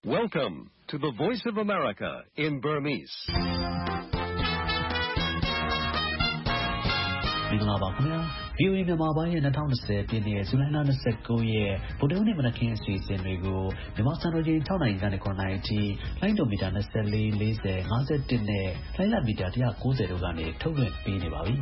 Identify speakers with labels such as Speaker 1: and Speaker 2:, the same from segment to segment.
Speaker 1: Welcome to the Voice of America in Burmese.
Speaker 2: မင်္ဂလာပါခင်ဗျာ VOA မြန်မာပိုင်းရဲ့2020ပြည့်နှစ်ဇူလိုင်လ29ရက်ဗုဒ္ဓဟူးနေ့မနက်ခင်းအစီအစဉ်တွေကိုမြန်မာစံတော်ချိန်6နာရီကနေ9နာရီအထိလိုင်းဒိုမီတာ24 40 51နဲ့လိုင်းလမီတာ190တို့ကနေထုတ်လွှင့်ပေးနေပါပြီ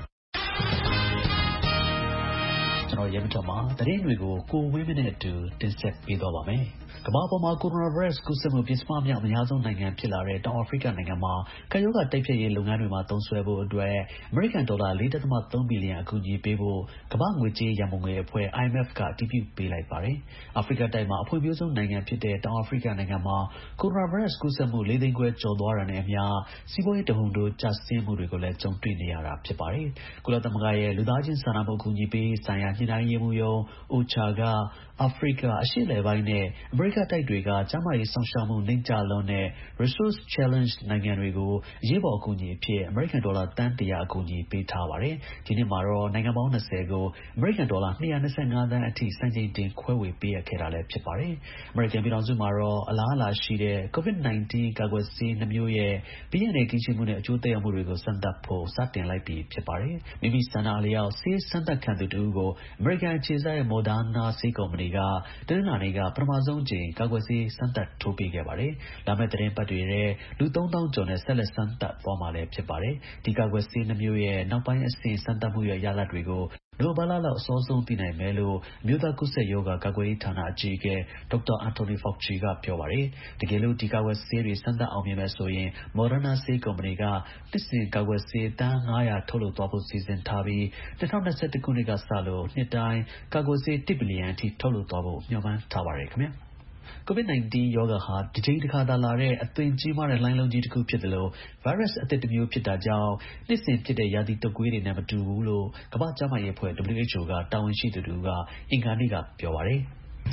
Speaker 2: ကျွန်တော်ရဲမတော်မှာသတင်းတွေကိုကိုဝင်းမင်းနဲ့အတူတင်ဆက်ပေးသွားပါမယ်ကမ္ဘာပေါ်မှာကိုရိုနာဗိုင်းရပ်စ်ကူးစက်မှုပြစ်မှားမြောက်အများဆုံးနိုင်ငံဖြစ်လာတဲ့တောင်အာဖရိကနိုင်ငံမှာကပ်ရောဂါတိုက်ဖျက်ရေးလုပ်ငန်းတွေမှာသုံးစွဲဖို့အတွက်အမေရိကန်ဒေါ်လာ 4.3 ဘီလီယံအကူအညီပေးဖို့ကမ္ဘာ့ငွေကြေးရန်ပုံငွေအဖွဲ့ IMF ကအတည်ပြုပေးလိုက်ပါတယ်။အာဖရိကတိုက်မှာအဖွံ့ဖြိုးဆုံးနိုင်ငံဖြစ်တဲ့တောင်အာဖရိကနိုင်ငံမှာကိုရိုနာဗိုင်းရပ်စ်ကူးစက်မှု 4 သိန်းခွဲကျော်သွားတာနဲ့အမျှစီးပွားရေးတဟုန်ထိုးကျဆင်းမှုတွေကိုလည်းကြုံတွေ့နေရတာဖြစ်ပါတယ်။ကုလသမဂ္ဂရဲ့လူသားချင်းစာနာမှုအကူအညီပေးဆိုင်ရာညှိနှိုင်းရေးမှူးရုံး OCHA ကအာဖရိကအရှေ့အလယ်ပိုင်းနဲ့အမေရိကတိုက်တွေကကျန်းမာရေးစောင့်ရှောက်မှုနိမ့်ကျလွန်းတဲ့ resource challenged နိုင်ငံတွေကိုအရေးပေါ်အကူအညီအဖြစ်အမေရိကန်ဒေါ်လာသန်း 100 အကူအညီပေးထားပါတယ်။ဒီနှစ်မှာတော့နိုင်ငံပေါင်း 20 ကိုအမေရိကန်ဒေါ်လာ 225 သန်းအထိစံချိန်တင်ခွဲဝေပေးအပ်ခဲ့တာလည်းဖြစ်ပါတယ်။အမေရိကန်ပြည်ထောင်စုမှာတော့အလားအလာရှိတဲ့ COVID-19 ကာကွယ်ဆေး2မျိုးရဲ့ဘေးရန်တွေကင်းရှင်းမှုနဲ့အကျိုးသက်ရောက်မှုတွေကိုစမ်းသပ်ဖို့စတင်လိုက်ပြီဖြစ်ပါတယ်။မိမိဆန္ဒအလျောက်ဆေးစမ်းသပ်ခံသူတဦးကိုအမေရိကန်အခြေစိုက် Moderna ဆေးကုမ္ပဏီကတနင်္လာနေ့ကပထမဆုံးအကြိမ်ကာကွယ်ဆေးစမ်းသပ်ထိုးပေးခဲ့ပါတယ်။လာမယ့်သတင်းပတ်တွေထဲလူ 3,000 ကျော်နဲ့ဆက်လက်စမ်းသပ်သွားမှာလည်းဖြစ်ပါတယ်။ဒီကာကွယ်ဆေး2မျိုးရဲ့နောက်ပိုင်းအဆင့်စမ်းသပ်မှုရဲ့ရလဒ်တွေကိုနိုဘာလလောက်အစောဆုံးသိနိုင်မယ်လို့အမျိုးသားကူးစက်ရောဂါကာကွယ်ရေးဌာနအကြီးအကဲဒေါက်တာ Anthony Fauci ကပြောပါတယ်။တကယ်လို့ဒီကာကွယ်ဆေးတွေစမ်းသပ်အောင်မြင်မယ်ဆိုရင် Moderna ဆေးကုမ္ပဏီကနှစ်စဉ်ကာကွယ်ဆေးသန်း 500 ထုတ်လုပ်သွားဖို့စီစဉ်ထားပြီး2021 ခုနှစ်ကစလို့နှစ်တိုင်းကာကွယ်ဆေး 1 ဘီလီယံအထိထုတ်လုပ်သွားဖို့မျှော်မှန်းထားပါတယ်ခင်ဗျာCOVID-19 ရောဂါဟာတစ်ကြိမ်တစ်ခါသာလာတဲ့အသွင်ကြီးမားတဲ့လှိုင်းလုံးကြီးတစ်ခုဖြစ်တယ်လို့ဗိုင်းရပ်စ်အသစ်တစ်မျိုးဖြစ်တာကြောင့်နှစ်စဉ်ဖြစ်တဲ့ရာသီတုပ်ကွေးတွေနဲ့မတူဘူးလို့ကမ္ဘာ့ကျန်းမာရေးအဖွဲ့ WHO ကတာဝန်ရှိသူတို့ကအင်္ဂါနေ့ကပြောပါတယ်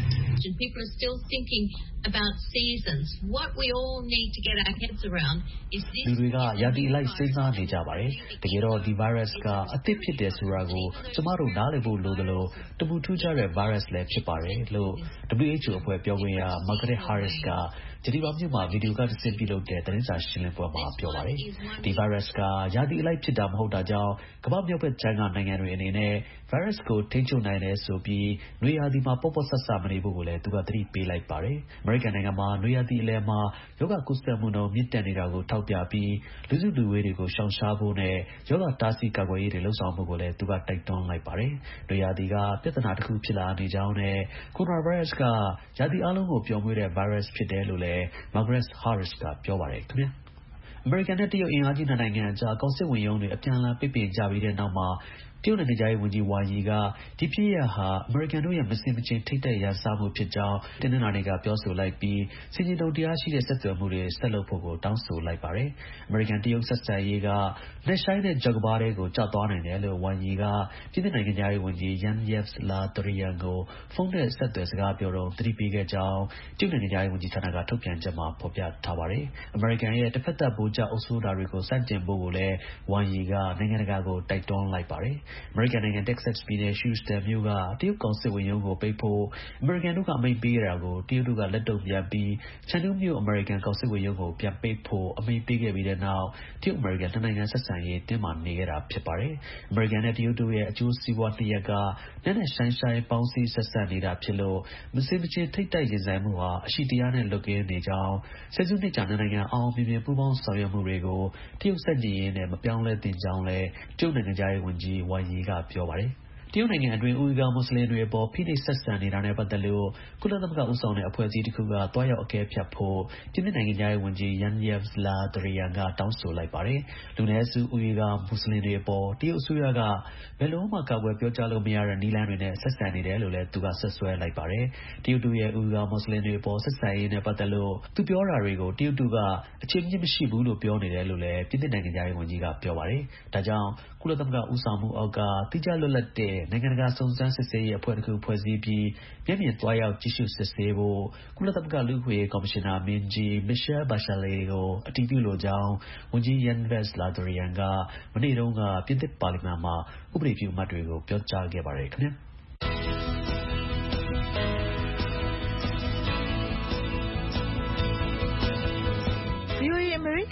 Speaker 3: People are still thinking about seasons. What we all need to get our heads around is this.
Speaker 2: လူတွေကရာသီအလိုက်စဉ်းစားနေကြပါတယ်။တကယ်တော့ဒီ virus ကအသစ်ဖြစ်တယ်ဆိုတာကိုကျမတို့နားလည်ဖို့လိုသလိုတမူထူးခြားတဲ့ virus လည်းဖြစ်ပါတယ်လို့ WHO အဖွဲ့ပြောခွင့်ရ Margaret Harris ကဂျနီဗာမြို့မှာဗီဒီယိုကတဆင့်ပြုလုပ်တဲ့သတင်းစာရှင်းလင်းပွဲမှာပြောပါတယ်။ဒီ virus ကရာသီအလိုက်ဖြစ်တာမဟုတ်တာကြောင့်ကမ္ဘာမြောက်ဘက်ခြမ်းကနိုင်ငံတွေအနေနဲ့ virus ကိုထိန်းချုပ်နိုင်တယ်ဆိုပြီးနွေရာသီမှာပေါ့ပေါ့ဆဆမနေဖို့ကိုလည်းသူကသတိပေးလိုက်ပါတယ်။အမေရိကန်နိုင်ငံမှာနွေရာသီအလယ်မှာရောဂါကူးစက်မှုနှုန်းမြင့်တက်နေတာကိုထောက်ပြပြီးလူစုလူဝေးတွေကိုရှောင်ရှားဖို့နဲ့ရောဂါတားဆီးကာကွယ်ရေးတွေလှုံ့ဆော်မှုကိုလည်းသူကတိုက်တွန်းလိုက်ပါတယ်။နွေရာသီကပြဿနာတစ်ခုဖြစ်လာနေကြောင်းနဲ့ကိုရိုနာဗိုင်းရပ်စ်ကရာသီအားလုံးကိုပျော်မွေးတဲ့ virus ဖြစ်တယ်လို့လည်း Margaret Harris ကပြောပါတယ်ခင်ဗျာအမေရိကန်နဲ့တရုတ်အင်အားကြီးနှစ်နိုင်ငံအကြားကောင်စစ်ဝင်ရုံးတွေအပြန်အလှန်ပိတ်ပင်ကြပြီးတဲ့နောက်မှာတရုတ်နိုင်ငံသားရေးဝန်ကြီးဝါယီကဒီဖြစ်ရပ်ဟာအမေရိကန်တို့ရဲ့မစင်မချင်းထိတ်တိုက်ရန်စမှုဖြစ်ကြောင်းတနင်္လာနေ့ကပြောဆိုလိုက်ပြီးစင်ကြီးတုံတရားရှိတဲ့ဆက်သွယ်မှုတွေဆက်လုပ်ဖို့ကိုတောင်းဆိုလိုက်ပါတယ်။အမေရိကန်တရုတ်ဆက်ဆံရေးကလက်ရှိုင်းတဲ့ကြောက်ကဘာတွေကိုကျသွားနိုင်တယ်လို့ဝါယီကပြည်ထောင်နိုင်ငံသားရေးဝန်ကြီး Yang Yves Le Drian ကိုဖုန်းနဲ့ဆက်သွယ်စကားပြောတော့သတိပေးခဲ့ကြောင်းတရုတ်နိုင်ငံသားရေးဝန်ကြီးဌာနကထုတ်ပြန်ချက်မှာဖော်ပြထားပါတယ်။အမေရိကန်ရဲ့တစ်ဖက်သက်ဗိုလ်ကျအုပ်စိုးတာတွေကိုစတင်ဖို့ကိုလည်းဝါယီကနိုင်ငံတကာကိုတိုက်တွန်းလိုက်ပါတယ်။အမေရိကန်နိုင်ငံ Texas ပြည်နယ် Houston မြို့ကတရုတ်ကောင်စစ်ဝင်ရုံးကိုပိတ်ဖို့အမေရိကန်တို့ကအမိန့်ပေးတာကိုတရုတ်တို့ကလက်တုံ့ပြန်ပြီးချန်တူးမြို့အမေရိကန်ကောင်စစ်ဝင်ရုံးကိုပြန်ပိတ်ဖို့အမိန့်ပေးခဲ့ပြီးတဲ့နောက်တရုတ်အမေရိကန်နိုင်ငံဆက်ဆံရေးတင်းမာနေခဲ့တာဖြစ်ပါတယ်။အမေရိကန်နဲ့တရုတ်တို့ရဲ့အကျိုးစီးပွားနှစ်ရပ်ကနက်နက်ရှိုင်းရှိုင်းပေါင်းစည်းဆက်ဆံနေတာဖြစ်လို့မစင်မချင်းထိတ်တိုက်ရင်ဆိုင်မှုဟာအရှိတရားနဲ့လွတ်ကင်းနေကြောင်းဆယ်စုနှစ်ကြာနိုင်ငံအောင်မြင်မြင်ပူးပေါင်းဆောင်ရွက်မှုတွေကိုတရုတ်စက်ကြည်ရင်နဲ့မပြောင်းလဲသင့်ကြောင်းလဲတရုတ်နိုင်ငံသားရေးဝန်ကြီးဝါယီကပြောပါတယ်တရုတ်နိုင်ငံအတွင်းဦးဂါမွတ်စလင်တွေအပေါ်ဖိနှိပ်ဆက်ဆံနေတာနဲ့ပတ်သက်လို့ကုလသမဂ္ဂဦးဆောင်တဲ့အဖွဲ့အစည်းတစ်ခုကတွားရောက်အကဲဖြတ်ဖို့ပြည်ထောင်နိုင်ငံသားရေးဝန်ကြီး Yang Yves Le Drian ကတောင်းဆိုလိုက်ပါတယ်။လူနည်းစုဦးဂါမွတ်စလင်တွေအပေါ်တရုတ်အစိုးရကဘယ်လိုမှကာကွယ်ပြောကြားလို့မရတဲ့နည်းလမ်းတွေနဲ့ဆက်ဆံနေတယ်လို့လည်းသူကဆက်ဆွဲလိုက်ပါတယ်။တရုတ်တို့ရဲ့ဦးဂါမွတ်စလင်တွေအပေါ်ဆက်ဆံရေးနဲ့ပတ်သက်လို့သူပြောတာတွေကိုတရုတ်တို့ကအခြေမြင့်မရှိဘူးလို့ပြောနေတယ်လို့လည်းပြည်ထောင်နိုင်ငံသားရေးဝန်ကြီးကပြောပါတယ်။ဒါကြောင့်ကုလသမဂ္ဂဦးဆောင်မှုအောက်ကတိကျလွတ်လပ်တဲ့နိုင်ငံတကာစုံစမ်းစစ်ဆေးရေးအဖွဲ့တစ်ခုဖွဲ့စည်းပြီးမျက်မြင်သွားရောက်ကြည့်ရှုစစ်ဆေးဖို့ကုလသမဂ္ဂလူ့အခွင့်အရေးကော်မရှင်နာမင်းကြီး Michelle Bachelet ကိုအတည်ပြုလိုကြောင်းဝန်ကြီး Yang Yves Le Drian ကမနေ့တုန်းကပြင်သစ်ပါလီမန်မှာဥပဒေပြုအမတ်တွေကိုပြောကြားခဲ့ပါတယ်ခင်ဗျာ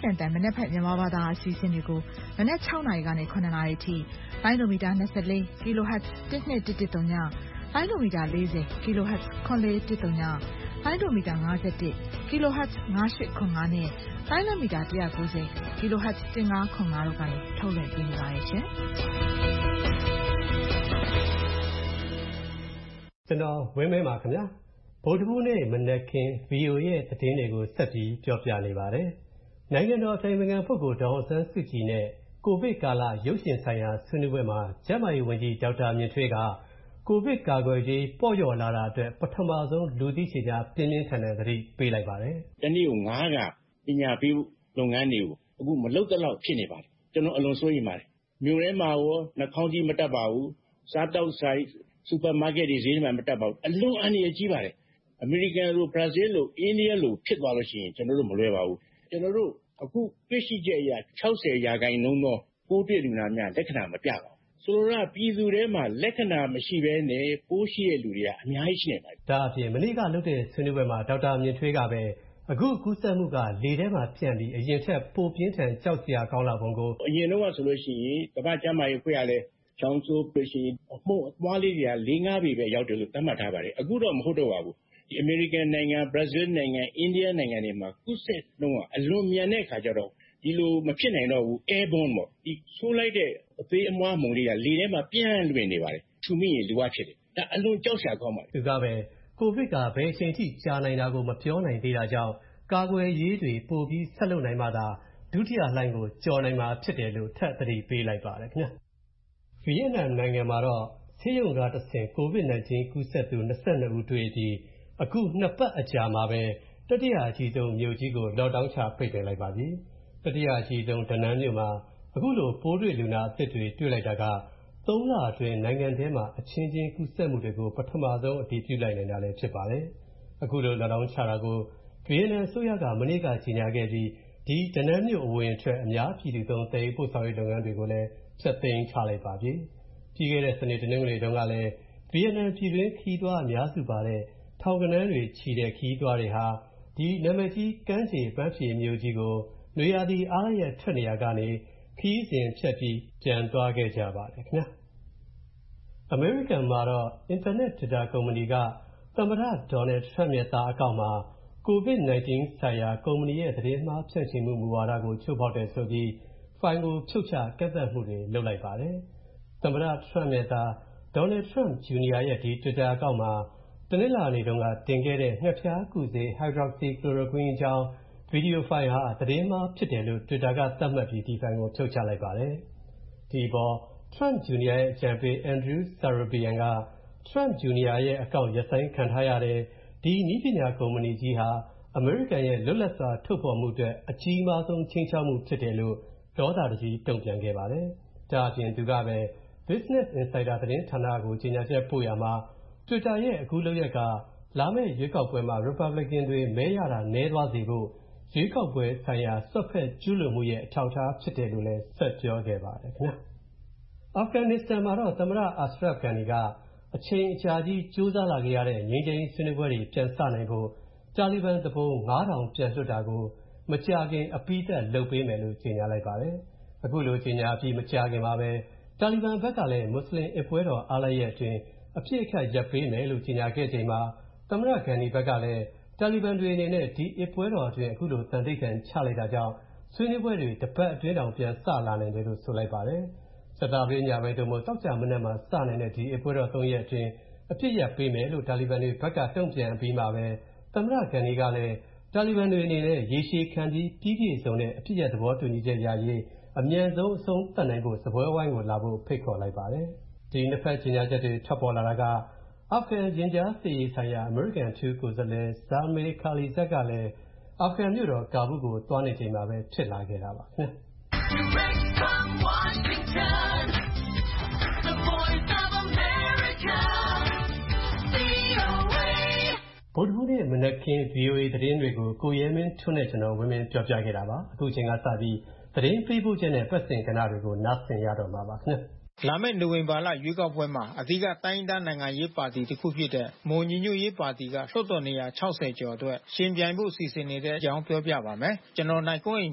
Speaker 4: American တန်မနက်ဖြန်မြန်မာဘာသာအစီအစဉ်တွေကိုမနက်6နာရီကနေ9နာရီအထိလိုင်းဒိုမီတာ24 kHz 1213ညလိုင်းဒိုမီတာ40 kHz 9413ညလိုင်းဒိုမီတာ51 kHz 9805နဲ့လိုင်းလမီတာ190 kHz 1505တို့ကနေထုတ်လွှင့်ပေးနေပါတယ်ရှင်
Speaker 5: ကျွန်တော်ဝင်းမဲပါခင်ဗျာဗုဒ္ဓဟူးနေ့မနက်ခင်း VOA ရဲ့သတင်းတွေကိုဆက်ပြီးပြောပြနေပါတယ်နိုင်ငံတော်အတိုင်ပင်ခံပုဂ္ဂိုလ်ဒေါ်အောင်ဆန်းစုကြည်နဲ့ကိုဗစ်ကာလရုပ်ရှင်ဆိုင်ရာဆွေးနွေးပွဲမှာကျန်းမာရေးဝန်ကြီးဒေါက်တာမြင့်ထွေးကကိုဗစ်ကာကွယ်ရေးပေါ့လျော့လာတာအတွက်ပထမဆုံးလူသိရှင်ကြားပြင်းပြင်းထန်ထန်သတိပေးလိုက်ပါတယ်
Speaker 6: ။တနေ့ကို9ကပညာပေးလုပ်ငန်းတွေကိုအခုမလုပ်တဲ့လောက်ဖြစ်နေပါတယ်။ကျွန်တော်အလွန်စိုးရိမ်ပါတယ်။မြို့ထဲမှာရောနှာခေါင်းကြီးမတက်ပါဘူး။စားတောက်ဆိုင်စူပါမားကတ်တွေဈေးထဲမှာမတက်ပါဘူး။အလွန်အန္တရာယ်ကြီးပါတယ်။အမေရိကန်လိုဘရာဇီးလိုအိန္ဒိယလိုဖြစ်သွားလို့ရှိရင်ကျွန်တော်တို့မလွယ်ပါဘူး။ကျွန်တော်တို့အခုတွေ့ရှိချက်အရ60%သောပိုးတွေ့လူနာများလက္ခဏာမပြပါဘူး။ဆိုလိုတာပြည်သူထဲမှာလက္ခဏာမရှိဘဲနဲ့ပိုးရှိတဲ့လူတွေကအများကြီးရှိနေပါတယ်
Speaker 5: ။ဒါအပြင်မနေ့ကလုပ်တဲ့ဆွေးနွေးပွဲမှာဒေါက်တာမြင့်ထွေးကပဲအခုကူးစက်မှုကလေထဲမှာပြန့်ပြီးအရင်ထက်ပိုပြင်းထန်ကြောက်စရာကောင်းလာပုံကို
Speaker 6: အရင်တော့ဆိုလို့ရှိရင်ကမ္ဘာ့ကျန်းမာရေးအဖွဲ့ကလည်းချောင်းဆိုးပရှင်အမှုအသွားလေးတွေက4-5ပေပဲရောက်တယ်လို့သတ်မှတ်ထားပါတယ်အခုတော့မဟုတ်တော့ပါဘူးဒီအမေရိကန်နိုင်ငံဘရာဇီးနိုင်ငံအိန္ဒိယနိုင်ငံတွေမှာကူးစက်နှုန်းကအလွန်မြန်တဲ့အခါကျတော့ဒီလိုမဖြစ်နိုင်တော့ဘူး airborne ပေါ့ဒီဆိုးလိုက်တဲ့အသေးအမွှားမုံလေးကလေထဲမှာပြန့်လွင့်နေပါတယ်ထူမိရင်လူဝဖြစ်တယ်ဒါအလွန်ကြောက်စရာကောင်းပါတယ်
Speaker 5: သူကပဲကိုဗစ်ကဘယ်အချိန်ထိကြာနိုင်တာကိုမပြောနိုင်သေးတာကြောင့်ကာကွယ်ရေးတွေပိုပြီးဆက်လုပ်နိုင်မှသာဒုတိယလှိုင်းကိုကျော်နိုင်မှာဖြစ်တယ်လို့ထပ်သတိပေးလိုက်ပါတယ်ခင်ဗျာဗီယက်နမ်နိုင်ငံမှာတော့ဆေးရုံကတဆင့် COVID-19 ကူးစက်သူ22ဦးတွေ့ပြီးအခု2ပတ်အကြာမှာပဲတတိယအကြီးဆုံးမြို့ကြီးကို lockdown ချပိတ်ပင်လိုက်ပါပြီတတိယအကြီးဆုံးဒနန်းမြို့မှာအခုလိုပိုးတွေ့လူနာအသစ်တွေတွေ့လိုက်တာက3လအတွင်းနိုင်ငံထဲမှာအချင်းချင်းကူးစက်မှုတွေကိုပထမဆုံးအတည်ပြုလိုက်နိုင်တာလည်းဖြစ်ပါတယ်အခုလို lockdown ချတာကိုဗီယက်နမ်အစိုးရကမနေ့ကကြေညာခဲ့ပြီးဒီဒနန်းမြို့အဝင်အထွက်အများပြည်သူသုံးသယ်ယူပို့ဆောင်ရေးလုပ်ငန်းတွေကိုလည်းဖျက်သိမ်းထားလိုက်ပါပြီပြီးခဲ့တဲ့စနေတနင်္ဂနွေတုန်းကလည်းဗီယက်နမ်ပြည်တွင်းခီးသွွားအများစုပါတဲ့ထောင်ကနန်းတွေချီတဲ့ခီးသွွားတွေဟာဒီနာမည်ကြီးကမ်းခြေပန်းဖြေမြို့ကြီးကိုနွေရာသီအားရထွက်နေရကနေခီးစဉ်ဖြတ်ပြီးပြန်သွားခဲ့ကြပါတယ်ခင်ဗျာအမေရိကန်မှာတော့ Internet Data ကုမ္ပဏီကသမ္မတဒေါ်နယ်ထရမ့်ရဲ့သားအကောင့်မှာ COVID-19 ဆိုင်ရာကုမ္ပဏီရဲ့သတင်းမှားဖြန့်ချီမှုမူဝါဒကိုချိုးဖောက်တယ်ဆိုပြီးဖိုင်ကိုဖြုတ်ချကန့်သတ်မှုတွေလုပ်လိုက်ပါတယ်သမ္မတထရမ့်ရဲ့သားဒေါ်နယ်ထရမ့်ဂျူနီယာရဲ့ဒီ Twitter အကောင့်မှာတနင်္လာနေ့တုန်းကတင်ခဲ့တဲ့ငှက်ဖျားကုဆေး hydroxychloroquine အကြောင်းဗီဒီယိုဖိုင်ဟာသတင်းမှားဖြစ်တယ်လို့ Twitter ကသတ်မှတ်ပြီးဒီဖိုင်ကိုဖြုတ်ချလိုက်ပါတယ်ဒီပေါ်ထရမ့်ဂျူနီယာရဲ့အကြံပေး Andrew Starabian ကထရမ့်ဂျူနီယာရဲ့အကောင့်ရပ်ဆိုင်းခံထားရတဲ့ဒီနည်းပညာကုမ္ပဏီကြီးဟာအမေရိကန်ရဲ့လွတ်လပ်စွာထုတ်ဖော်မှုအတွက်အကြီးမားဆုံးခြိမ်းခြောက်မှုဖြစ်တယ်လို့ဒေါသတကြီးတုံ့ပြန်ခဲ့ပါတယ်ဒါအပြင်သူကပဲ Business Insider သတင်းဌာနကိုကြေညာချက်ပို့ရမှာ Twitter ရဲ့အခုလုပ်ရက်ကလာမယ့်ရွေးကောက်ပွဲမှာ Republican တွေမဲရတာနည်းသွားစေဖို့ရွေးကောက်ပွဲဆိုင်ရာစွက်ဖက်ကျူးလွန်မှုရဲ့အထောက်အထားဖြစ်တယ်လို့လည်းဆက်ပြောခဲ့ပါတယ်ခင်ဗျာအာဖဂန်နစ္စတန်မှာတော့သမ္မတအာရှရဖ်ဂန်နီကအချိန်အကြာကြီးကြိုးစားလာခဲ့ရတဲ့ငြိမ်းချမ်းရေးဆွေးနွေးပွဲတွေပြန်စနိုင်ဖို့တာလီဘန်သူပုန်9000ပြန်လွှတ်တာကိုမကြာခင်အပြီးသတ်လုပ်ပေးမယ်လို့ကြေညာလိုက်ပါတယ်အခုလိုကြေညာပြီးမကြာခင်မှာပဲတာလီဘန်ဘက်ကလည်းမွတ်စလင်အပွဲတော်အားလပ်ရက်အတွင်းအပြစ်အခတ်ရပ်ပေးမယ်လို့ကြေညာခဲ့ချိန်မှာသမ္မတဂန်နီဘက်ကလည်းတာလီဘန်တွေအနေနဲ့ဒီအပွဲတော်အတွင်းအခုလိုတန်တိတ်ခံချလိုက်တာကြောင့်ဆွေးနွေးပွဲတွေတစ်ပတ်အတွင်းတောင်ပြန်စလာနိုင်တယ်လို့ဆိုလိုက်ပါတယ်စတာပင်းညပိုင်းတို့မှတောက်ကြမနေ့မှာစနိုင်တဲ့ဒီအပွဲတော်3ရက်အတွင်းအပြစ်ရပ်ပေးမယ်လို့တာလီဘန်တွေဘက်ကတုံ့ပြန်ပြီးမှပဲသမ္မတဂန်နီကလည်းတာလီဘန်တွေအနေနဲ့ရေရှည်ခံပြီးပြည့်စုံတဲ့အပြစ်ရပ်သဘောတူညီချက်ရရေးအမြန်ဆုံးအဆုံးသတ်နိုင်ဖို့စပွဲဝိုင်းကိုလာဖို့ဖိတ်ခေါ်လိုက်ပါတယ်ဒီနှစ်ဖက်ကြေညာချက်တွေထပ်ပေါ်လာတာကအာဖဂန်ရင်ကြားစစ်ရေးဆိုင်ရာအမေရိကန်ထူးကိုယ်စားလှယ်ဇာမေခါလီဇက်ကလည်းအာဖဂန်မြို့တော်ကာဘူးကိုသွားနေချိန်မှာပဲဖြစ်လာခဲ့တာပါခင်ဗျဗုဒ္ဓဟူးနေ့မနက်ခင်း VOA သတင်းတွေကိုကိုရဲမင်းထွန်းနဲ့ကျွန်တော်ဝင်းမင်းပြောပြခဲ့တာပါအခုချိန်ကစပြီးသတင်းပေးပို့ချက်နဲ့ပတ်စင်ကဏ္ဍတွေကိုနားဆင်ရတော့မှာပါခင်ဗျ
Speaker 7: လာမယ့်နိုဝင်ဘာလရွေးကောက်ပွဲမှာအဓိကတိုင်းဒေသနိုင်ငံရေးပါတီတစ်ခုဖြစ်တဲ့မွန်ညီညွတ်ရေးပါတီကလွှတ်တော်နေရာ60ကျော်အတွက်ရှင်ပြိုင်ဖို့စီစဉ်နေတဲ့အကြောင်းပြောပြပါမယ်ကျွန်တော်နိုင်ကွန်းအိမ်ပါ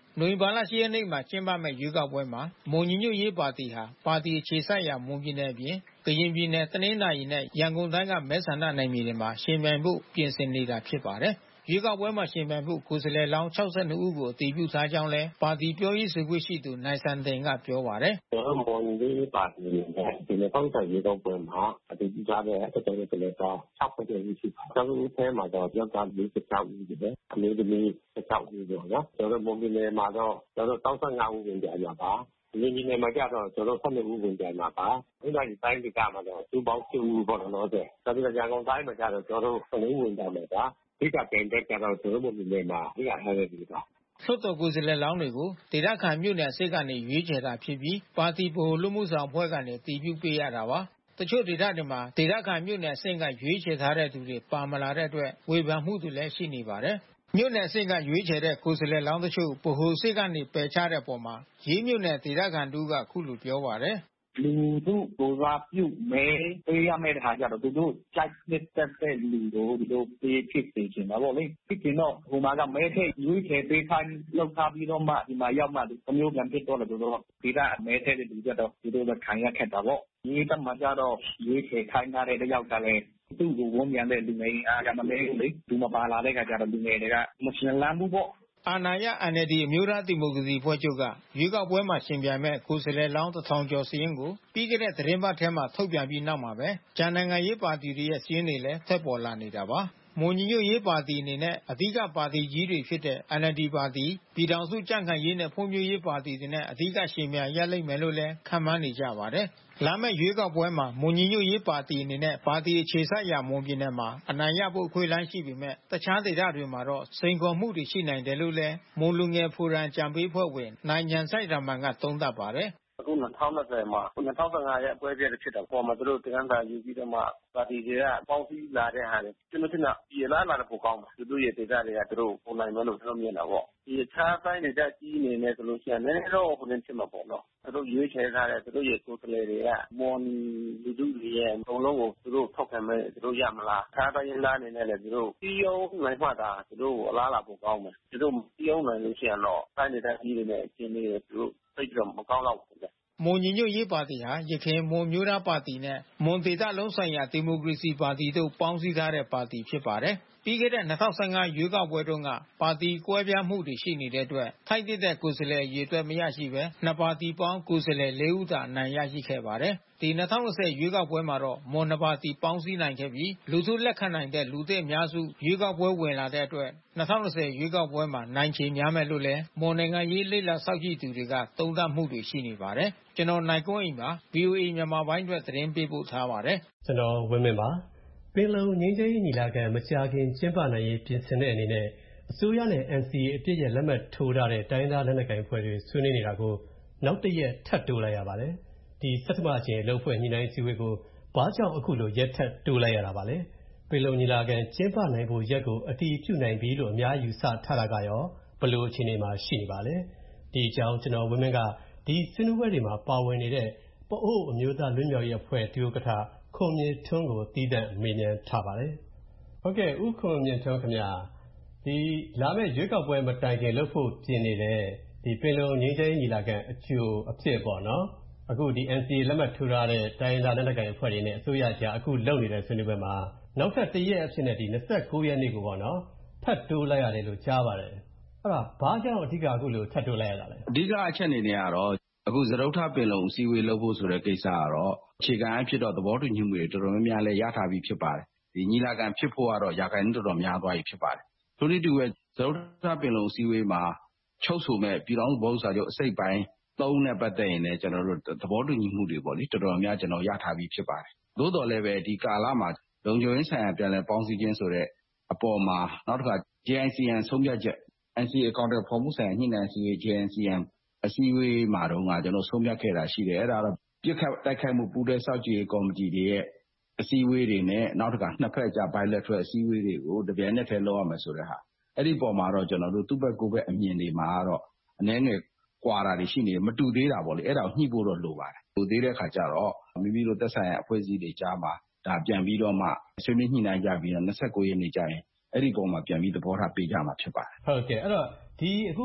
Speaker 7: နိုဝင်ဘာလ 10 ရက်နေ့မှာကျင်းပမယ့်ရွေးကောက်ပွဲမှာမွန်ညီညွတ်ရေးပါတီဟာပါတီအခြေစိုက်ရာမွန်ပြည်နယ်အပြင်ကရင်ပြည်နယ်တနင်္သာရီနဲ့ရန်ကုန်တိုင်းကမဲဆန္ဒနယ်မြေတွေမှာရှင်ပြိုင်ဖို့ပြင်ဆင်နေတာဖြစ်ပါတယ်။ ရွေးကောက်ပွဲမှာရှင်ပြိုင်ဖို့ကိုယ်စားလှယ်လောင်း 62 ဦးကိုအတည်ပြုထားကြောင်းလည်းပါတီပြောရေးဆိုခွင့်ရှိသူနိုင်စံတင်ကပြောပါတယ်။
Speaker 8: "ကျွန်တော်တို့မွန်ညီညွတ်ရေးပါတီအနေနဲ့ဒီ2020ရွေးကောက်ပွဲမှာအတည်ပြုထားတဲ့ကိုယ်စားလှယ်လောင်း 62 ဦးရှိပါတယ်။အဲဒီထဲမှာတော့ယောက်ျား46ဦးရှိတယ်။အမျိုးသမီး16ဦးပေါ့နော်။ကျွန်တော်တို့မွန်ပြည်နယ်မှာတော့ကျွန်တော်တို့65ဦးဝင်ပြိုင်မှာပါ။ကရင်ပြည်နယ်မှာကျတော့ကျွန်တော်တို့12ဦးဝင်ပြိုင်မှာပါ။ဒီတိုင်းဒေသမှာတော့စုပေါင်း10ဦးပေါ့နော်။ဒါပြီးတော့ရန်ကုန်တိုင်းမှာကျတော့ကျွန်တော်တို့9ဦးဝင်ပြိုင်မှာပါ။ဒီကပြိုင်တဲ့ကျတော့ကျွန်တော်တို့မွန်ပြည်နယ်မှာဒီကထားတဲ့ဒီပါ
Speaker 7: လွှတ်တော်ကိုယ်စားလှယ်လောင်းတွေကိုဒေသခံမြို့နယ်အစိတ်ကနေရွေးချယ်တာဖြစ်ပြီးပါတီဗဟိုလူမှုဆောင်အဖွဲ့ကနေတည်ပြုပေးရတာပါ။တချို့ဒေသတွေမှာဒေသခံမြို့နယ်အဆင့်ကရွေးချယ်ထားတဲ့သူတွေပါမလာတဲ့အတွက်ဝေဖန်မှုတွေလည်းရှိနေပါတယ်။မြို့နယ်အဆင့်ကရွေးချယ်တဲ့ကိုယ်စားလှယ်လောင်းတချို့ဗဟိုအဆင့်ကနေပယ်ချတဲ့အပေါ်မှာရေးမြို့နယ်ဒေသခံတူကခုလိုပြောပါတယ်
Speaker 8: ။လူထုကိုစားပြုမဲပေးရမယ့်ဟာကြတော့သူတို့ကြိုက်တဲ့လူကိုသူတို့ပေးဖြစ်စေချင်တာပေါ့လေဖြစ်ချင်တော့ဟိုမှာကမဲထည့်ရွေးချယ်ပေးခိုင်းလောက်ထားပြီးတော့မှဒီမှာရောက်မှအမျိုးပြန်ဖြစ်တော့တယ်ဆိုတော့ဒီကမဲထည့်တဲ့လူကြတော့သူတို့ကခံရခက်တာပေါ့ဒီကမှကြတော့ရွေးချယ်ခိုင်းထားတဲ့တယောက်ကလည်းသူ့ကိုဝန်ပြန်တဲ့လူငယ်အားကမလဲဘူးလေသူမပါလာတဲ့ခါကျတော့လူငယ်တွေကမရှင်လန်းဘူးပေါ့
Speaker 7: အာဏာရ NLD အမျိုးသားဒီမိုကရေစီအဖွဲ့ချုပ်ကရွေးကောက်ပွဲမှာရှင်ပြိုင်မဲ့ကိုယ်စားလှယ်လောင်း1000ကျော်စာရင်းကိုပြီးခဲ့တဲ့သတင်းပတ်ထဲမှာထုတ်ပြန်ပြီးနောက်မှာပဲဂျန်နိုင်ငံရေးပါတီတွေရဲ့စာရင်းတွေလည်းထွက်ပေါ်လာနေတာပါမွန်ညီညွတ်ရေးပါတီအနေနဲ့အဓိကပါတီကြီးတွေဖြစ်တဲ့ NLD ပါတီပြည်ထောင်စုကြံ့ခိုင်ရေးနဲ့ဖွံ့ဖြိုးရေးပါတီတွေနဲ့အဓိကရှင်ပြိုင်ရလိမ့်မယ်လို့လည်းခန့်မှန်းနေကြပါတယ်လာမယ့်ရွေးကောက်ပွဲမှာမွန်ညီညွတ်ရေးပါတီအနေနဲ့ပါတီအခြေစိုက်ရာမွန်ပြည်နယ်မှာအနိုင်ရဖို့အခွင့်အလမ်းရှိပေမဲ့တခြားဒေသတွေမှာတော့စိန်ခေါ်မှုတွေရှိနိုင်တယ်လို့လည်းမွန်လူငယ်ဖိုရမ်ကြံပေးဖွဲ့ဝင်နိုင်ညံဆိုင်ရမန်ကသုံးသပ်ပါတယ်
Speaker 8: အခု2020မှာ2015ရဲ့အပွဲပြည့်ဖြစ်တာပေါ်မှာတို့တင်မ်းစာယူပြီးတော့မှပါတီတွေကပေါင်းစည်းလာတဲ့ဟာတွေကျွန်တော်ထင်တာပြည်လာလာပိုကောင်းတယ်သူတို့ရဲ့ဒေသတွေကတို့ပုံနိုင်မယ်လို့ကျွန်တော်မြင်တာပေါ့ဒီအခြားတိုင်းဒေသကြီးနေနေဆိုလို့ရှိရင်လည်းတော့ဟိုနေဖြစ်မှာပေါ့နော်သူတို့ရွေးချယ်ထားတဲ့သူတို့ရဲ့ကိုယ်စားလှယ်တွေကမွန်လူထုတွေရဲ့အကုန်လုံးကိုသူတို့ထောက်ခံမဲ့သူတို့ရမလားအခြားတိုင်းသားနေနဲ့လည်းသူတို့ပြီးအောင်နိုင်မှတာသူတို့အလားလာပိုကောင်းမယ်သူတို့ပြီးအောင်နိုင်လို့ရှိရင်တော့တိုင်းဒေသကြီးတွေနဲ့အချင်းတွေသူတို့သိကြမကောင်းတော့ဘူး
Speaker 7: မွန်ညီညွတ်ရေးပါတီဟာယခင်မွန်မျိုးသားပါတီနဲ့မွန်ဒေသလုံးဆိုင်ရာဒီမိုကရေစီပါတီတို့ပေါင်းစည်းထားတဲ့ပါတီဖြစ်ပါတယ်။ပြီးခဲ့တဲ့2015ရွေးကောက်ပွဲတုန်းကပါတီကွဲပြားမှုတွေရှိနေတဲ့အတွက်ထိုက်တဲ့ကိုယ်စားလှယ်အရေအတွက်မရရှိဘဲနှစ်ပါတီပေါင်းကိုယ်စားလှယ်4ဦးသာအနိုင်ရရှိခဲ့ပါတယ်။ဒီ2020ရွေးကောက်ပွဲမှာတော့မွန်နှစ်ပါတီပေါင်းစည်းနိုင်ခဲ့ပြီးလူထုလက်ခံနိုင်တဲ့လူသစ်အများစုရွေးကောက်ပွဲဝင်လာတဲ့အတွက်2020ရွေးကောက်ပွဲမှာနိုင်ခြေများမယ်လို့လည်းမွန်နိုင်ငံရေးလေ့လာစောင့်ကြည့်သူတွေကသုံးသပ်မှုတွေရှိနေပါတယ်။ကျွန်တော်နိုင်ကွန်းအိမ်ပါ VOA မြန်မာပိုင်းအတွက်သတင်းပေးပို့ထားပါတယ်
Speaker 5: ကျွန်တော်ဝင်းမင်းပါပင်လုံငြိမ်းချမ်းရေးညီလာခံမကြာခင်ကျင်းပနိုင်ရေးပြင်ဆင်တဲ့အနေနဲ့အစိုးရနဲ့ NCA အပြည့်ရဲ့လက်မှတ်ထိုးထားတဲ့တိုင်းသားလက်နက်ကိုင်ဖွဲ့တွေဆွေးနွေးနေတာကိုနောက်တစ်ရက်ထပ်တိုးလိုက်ရပါတယ်ဒီစက်တမအကျဉ်အလုပ်ဖွဲ့ညှိနှိုင်းစည်းဝေးကိုဘာကြောင့်အခုလိုရက်ထပ်တိုးလိုက်ရတာပါလဲပင်လုံညီလာခံကျင်းပနိုင်ဖို့ရက်ကိုအတည်ပြုနိုင်ပြီလို့အများယူဆထားတာကရောဘယ်လိုအခြေအနေမှာရှိနေပါလဲဒီအကြောင်းကျွန်တော်ဝင်းမင်းကဒီဆွေးနွေးပွဲတွေမှာပါဝင်နေတဲ့ပအို့အမျိုးသားလွတ်မြောက်ရေးအဖွဲ့ဒုဥက္ကဋ္ဌခွန်မြင့်ထွန်းကိုတည်တံ့မေးမြန်းထားပါတယ်ဟုတ်ကဲ့ဦးခွန်မြင့်ထွန်းခင်ဗျာဒီလာမယ့်ရွေးကောက်ပွဲမတိုင်ခင်လုပ်ဖို့ပြင်နေတဲ့ဒီပင်လုံငြိမ်းချမ်းရေးညီလာခံအကျိုးအဖြစ်ပေါ့နော်အခုဒီ NCA လက်မှတ်ထိုးထားတဲ့တိုင်းသားလက်နက်ကိုင်အဖွဲ့တွေနဲ့အစိုးရကြားအခုလုပ်နေတဲ့ဆွေးနွေးပွဲမှာနောက်ထပ်တစ်ရက်အဖြစ်နဲ့ဒီ29ရက်နေ့ကိုပေါ့နော်ထပ်တိုးလိုက်ရတယ်လို့ကြားပါတယ်အဲ့ဒါဘာကြောင့်အဓိကအခုလိုထပ်တိုးလိုက်ရတာလဲ
Speaker 9: အဓိကအချက်အနေနဲ့ကတော့အခုသရုပ်ထပင်လုံအစည်းအဝေးလုပ်ဖို့ဆိုတဲ့ကိစ္စကတော့အခြေခံအဖြစ်တော့သဘောတူညီမှုတွေတော်တော်များများလည်းရထားပြီးဖြစ်ပါတယ်ဒီညီလာခံဖြစ်ဖို့ကတော့ရာခိုင်နှုန်းတော်တော်များသွားပြီဖြစ်ပါတယ်ထို့နည်းတူပဲသရုပ်ထပင်လုံအစည်းအဝေးမှာချုပ်ဆိုမဲ့ပြည်ထောင်စုဘောဓစာချုပ်အစိပ်ပိုင်း3နဲ့ပတ်သက်ရင်လည်းကျွန်တော်တို့သဘောတူညီမှုတွေပေါ့လေတော်တော်များကျွန်တော်ရထားပြီးဖြစ်ပါတယ်သို့တော်လည်းပဲဒီကာလမှာလုံခြုံရေးဆိုင်ရာပြန်လည်ပေါင်းစည်းခြင်းဆိုတဲ့အပေါ်မှာနောက်တစ်ခါ JICM ဆုံးဖြတ်ချက် NCA အကောင့်တွေဖော်မှုဆိုင်ရာညှိနှိုင်းအစည်းအဝေး JICM အစည်းအဝေးမှာတော့ကျွန်တော်ဆုံးဖြတ်ခဲ့တာရှိတယ်အဲ့ဒါတော့ပြစ်ခတ်တိုက်ခိုက်မှုပူးတွဲစောင့်ကြည့်ရေးကော်မတီတွေရဲ့အစည်းအဝေးတွေနဲ့နောက်တစ်ခါနှစ်ဖက်ကြား bilateral အစည်းအဝေးတွေကိုတပြိုင်နက်တည်းလုပ်ရမယ်ဆိုတဲ့ဟာအဲ့ဒီပုံမှာတော့ကျွန်တော်တို့သူ့ဘက်ကိုယ်ဘက်အမြင်တွေမှာတော့အနည်းငယ်ကွာတာတွေရှိနေမတူသေးတာပေါ့လေအဲ့ဒါကိုညှိဖို့တော့လိုပါတယ်လိုသေးတဲ့ခါကျတော့မိမိတို့သက်ဆိုင်ရာအဖွဲ့အစည်းတွေကြားမှာဒါပြန်ပြီးတော့မှဆွေးနွေးညှိနှိုင်းကြပြီးတော့29ရက်နေ့ကျရင်အဲ့ဒီပုံမှာပြန်ပြီးသဘောထားပေးကြမှာဖြစ်ပါတယ်
Speaker 5: ဟုတ်ကဲ့အဲ့တော့ဒီအခု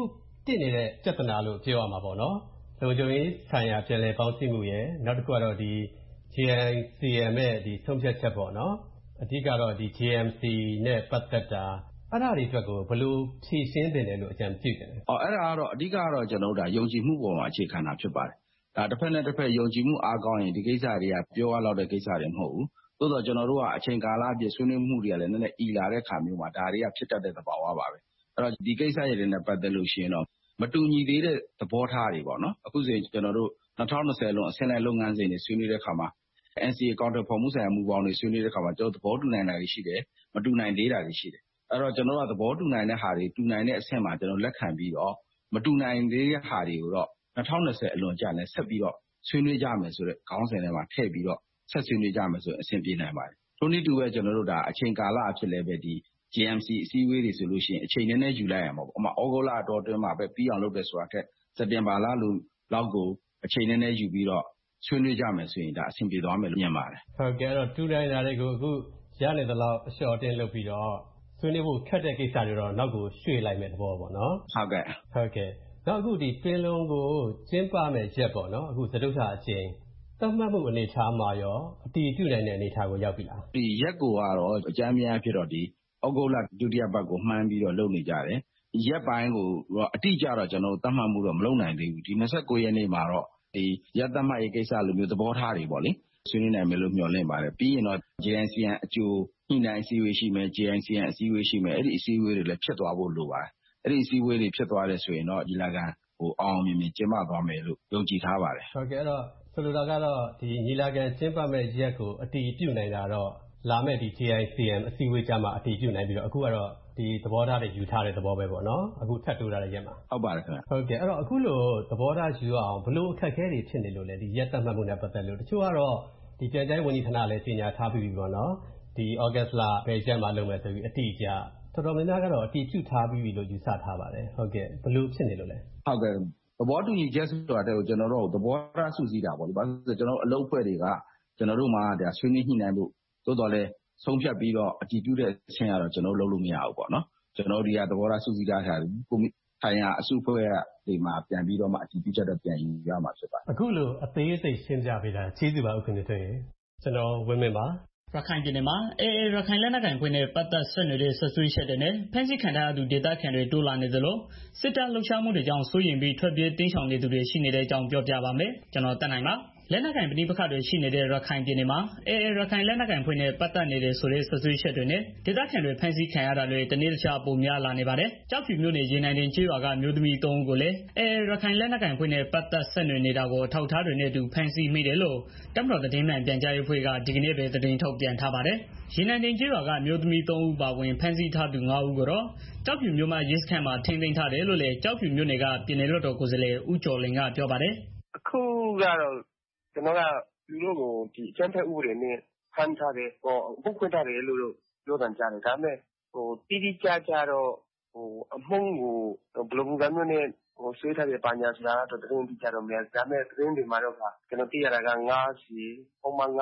Speaker 5: တစ်နေတဲ့ပြဿနာလို့ပြောရမှာပေါ့နော်လုံခြုံရေးဆိုင်ရာပြည်လည်ပေါင်းစည်းမှုရဲ့နောက်တစ်ခုကတော့ဒီ JICM ရဲ့ဒီဆုံးဖြတ်ချက်ပေါ့နော်အဓိကတော့ဒီ JMC နဲ့ပတ်သက်တာအဲ့ဒါတွေအတွက်ကိုဘယ်လိုဖြေရှင်းတင်တယ်လို့အကြံပြုတယ်လဲ
Speaker 9: အဲ့ဒါကတော့အဓိကတော့ကျွန်တော်တို့ဒါယုံကြည်မှုပေါ်မှာအခြေခံတာဖြစ်ပါတယ်ဒါတစ်ဖက်နဲ့တစ်ဖက်ယုံကြည်မှုအားကောင်းရင်ဒီကိစ္စတွေကပြောရတော့တဲ့ကိစ္စတွေမဟုတ်ဘူးသို့တော့ကျွန်တော်တို့ကအချိန်ကာလအပြည့်ဆွေးနွေးမှုတွေကလည်းနည်းနည်းဤလာတဲ့ခါမျိုးမှာဒါတွေကဖြစ်တတ်တဲ့သဘာဝပါပဲအဲ့တော့ဒီကိစ္စတွေနဲ့ပတ်သက်လို့ရှိရင်တော့မတူညီသေးတဲ့သဘောထားတွေပေါ့နော်အခုဆိုရင်ကျွန်တော်တို့2020လုံးအဆင့်လိုက်လုပ်ငန်းစဉ်တွေဆွေးနွေးတဲ့ခါမှာ NCA အကောင့်တွေဖော်မှုဆိုင်ရာမူပေါင်းတွေဆွေးနွေးတဲ့ခါမှာကျွန်တော်သဘောတူနိုင်တာတွေရှိတယ်မတူနိုင်သေးတာတွေရှိတယ်အဲ့တော့ကျွန်တော်တို့ကသဘောတူနိုင်တဲ့ဟာတွေတူနိုင်တဲ့အဆင့်မှာကျွန်တော်လက်ခံပြီးတော့မတူနိုင်သေးတဲ့ဟာတွေကိုတော့2020အလွန်ကြာလည်းဆက်ပြီးတော့ဆွေးနွေးကြမယ်ဆိုတဲ့ခေါင်းစဉ်ထဲမှာထည့်ပြီးတော့ဆက်ဆွေးနွေးကြမယ်ဆိုရင်အဆင်ပြေနိုင်ပါတယ်ထို့နည်းတူပဲကျွန်တော်တို့ဒါအချိန်ကာလအဖြစ်လည်းပဲဒီ JMC အစည်းအဝေးတွေဆိုလို့ရှိရင်အချိန်နည်းနည်းယူလိုက်ရမှာပေါ့ဥပမာဩဂုတ်လအတော်အတွင်းမှာပဲပြီးအောင်လုပ်တယ်ဆိုတာထက်စက်တင်ဘာလလောက်ကိုအချိန်နည်းနည်းယူပြီးတော့ဆွေးနွေးကြမယ်ဆိုရင်ဒါအဆင်ပြေသွားမယ်လို့မြင်ပါတယ်
Speaker 5: ဟုတ်ကဲ့အဲ့တော့တူနိုင်တာတွေကိုအခုရနေသလောက်အလျှော့တင်းလုပ်ပြီးတော့ဆွေးနွေးဖို့ခက်တဲ့ကိစ္စတွေတော့နောက်ကိုရွှေ့လိုက်မယ်သဘောပေါ့နော်
Speaker 9: ဟုတ်ကဲ့
Speaker 5: နောက်အခုဒီပင်လုံကိုကျင်းပမယ်ရက်ပေါ့နော်အခုစတုတ္ထအကြိမ်သတ်မှတ်မှုအနေအထားမှာရောအတည်ပြုနိုင်တဲ့အနေအထားကိုရောက်ပြီလား
Speaker 9: ဒီရက်ကိုကတော့အကြမ်းများဖြစ်တော့ဒီဩဂုတ်လဒုတိယပတ်ကိုမှန်းပြီးတော့လုပ်နေကြတယ်ရက်ပိုင်းကိုအတိအကျတော့ကျွန်တော်သတ်မှတ်မှုတော့မလုပ်နိုင်သေးဘူးဒီ29ရက်နေ့မှာတော့ဒီရက်သတ်မှတ်ရေးကိစ္စလိုမျိုးသဘောထားတွေပေါ့လေဆွေးနွေးနိုင်မယ်လို့မျှော်လင့်ပါတယ်ပြီးရင်တော့ JNCN အကျိုးညှိနှိုင်းအစည်းအဝေးရှိမယ် JNCN အစည်းအဝေးရှိမယ်အဲ့ဒီအစည်းအဝေးတွေလည်းဖြစ်သွားဖို့လိုပါတယ်အဲ့ဒီအစည်းအဝေးတွေဖြစ်သွားတယ်ဆိုရင်တော့ညီလာခံအောင်မြင်မြင်ကျင်းပသွားမယ်လို့ယုံကြည်ထားပါတယ်
Speaker 5: ဟုတ်ကဲ့အဲ့တော့ဆိုလိုတာကတော့ဒီညီလာခံကျင်းပမဲ့ရက်ကိုအတည်ပြုနိုင်တာတော့လာမဲ့ဒီ JICM အစည်းအဝေးကြမှာအတည်ပြုနိုင်ပြီးတော့အခုကတော့ဒီသဘောထားတွေယူထားတဲ့သဘောပဲပေါ့နော်အခုထပ်တိုးထားတဲ့ရက်မှာ
Speaker 9: ဟုတ်ပါတယ်ခင်ဗျ
Speaker 5: ဟုတ်ကဲ့အဲ့တော့အခုလိုသဘောထားယူအောင်ဘလို့အခက်အခဲတွေဖြစ်နေလို့လဲဒီရက်သတ်မှတ်မှုနဲ့ပတ်သက်လို့တချို့ကတော့ဒီပြန်ကြားဝန်ကြီးဌာနလည်းကြီးညာထားပြီးပြီပေါ့နော်ဒီဩဂတ်စ်လဘယ်ရက်မှာလုပ်မယ်ဆိုပြီးအတိအကျတော်တော်များများကတော့အတည်ပြုထားပြီးပြီလို့ယူဆထားပါတယ်ဟုတ်ကဲ့ဘလို့ဖြစ်နေလို့လဲ
Speaker 9: ဟုတ်ကဲ့သဘောတူညီချက်ဆိုတာတဲ့ကိုကျွန်တော်တို့သဘောထားစုစည်းတာပေါ့ဒီဘာလို့ဆိုကျွန်တော်တို့အလုပ်အဖွဲ့တွေကကျွန်တော်တို့မှာဒါဆွေးနွေးညှိနှိုင်းဖို့သို့တော်လည်းဆုံးဖြတ်ပြီးတော့အတည်ပြုတဲ့အဆင့်ကတော့ကျွန်တော်တို့လုပ်လို့မရဘူးပေါ့နော်ကျွန်တော်တို့ဒီကသဘောထားစုစည်းထားတာကိုထိုင်ရအစုအဖွဲ့တွေမှာပြန်ပြီးတော့မှအတည်ပြုချက်တော့ပြန်ယူရမှာဖြစ်ပါတယ်
Speaker 5: အခုလိုအသေးစိတ်ရှင်းပြပေးတာကျေးဇူးပါဦးခင်ဗျာကျွန်တော်ဝင်းမင်းပါ
Speaker 10: ရခိုင်ပြည်နယ်မှာAAရခိုင်လက်နက်ကိုင်ဖွဲ့နဲ့ပတ်သက်ဆက်နွယ်တဲ့ဆွဆွေးချက်တွေနဲ့ဖမ်းဆီးခံထားရသူဒေသခံတွေတိုးလာနေသလိုစစ်တပ်လှုပ်ရှားမှုတွေကြောင့်စိုးရိမ်ပြီးထွက်ပြေးတင်းရှောင်နေသူတွေရှိနေတဲ့အကြောင်းပြောပြပါမယ်ကျွန်တော်တက်နိုင်ပါလက်နက်ကိုင်ပဋိပက္ခတွေရှိနေတဲ့ရခိုင်ပြည်နယ်မှာAAရခိုင်လက်နက်ကိုင်ဖွဲ့နဲ့ပတ်သက်နေတဲ့ဆိုတဲ့ဆွဆွေးချက်တွေနဲ့ဒေသခံတွေဖမ်းဆီးခံရတာတွေတနေ့တခြားပုံများလာနေပါတယ်ကြောက်ဖြူမြို့နယ်ရေနံတင်ကျေးရွာကမျိုးသမီး3ဦးကိုလည်းAAရခိုင်လက်နက်ကိုင်ဖွဲ့နဲ့ပတ်သက်ဆက်နွယ်နေတာကိုထောက်ထားတွေနဲ့တူဖမ်းဆီးမိတယ်လို့တပ်မတော်သတင်းမှန်ပြန်ကြားရေးအဖွဲ့ကဒီကနေ့ပဲသတင်းထုတ်ပြန်ထားပါတယ်ရေနံတင်ကျေးရွာကမျိုးသမီး3ဦးပါဝင်ဖမ်းဆီးထားသူ5ဦးကိုတော့ကြောက်ဖြူမြို့မှာရဲစခန်းမှာထိန်းသိမ်းထားတယ်လို့လည်းကြောက်ဖြူမြို့နယ်ကပြည်နယ်လွှတ်တော်ကိုယ်စားလှယ်ဦးကျော်လင်ကပြောပါတယ်
Speaker 8: အခုကတော့ကျွန်တော်ကလူတို့ကိုဒီအကျန်းဖက်ဥပဒေနဲ့ဖမ်းထားတယ်ပုတ်ခွင့်ထားတယ်လို့ပြောတယ်ကြားတယ်ဒါပေမဲ့တိတိကျကျတော့အမှုကိုဘယ်လိုပုံစံမျိုးနဲ့ဆွေးထားတယ်ပါညာဆိုတာတော့သတင်းတိကျတော့မရဒါပေမဲ့သတင်းတွေမှာတော့ကျွန်တော်သိရတာက90ပုံမှန်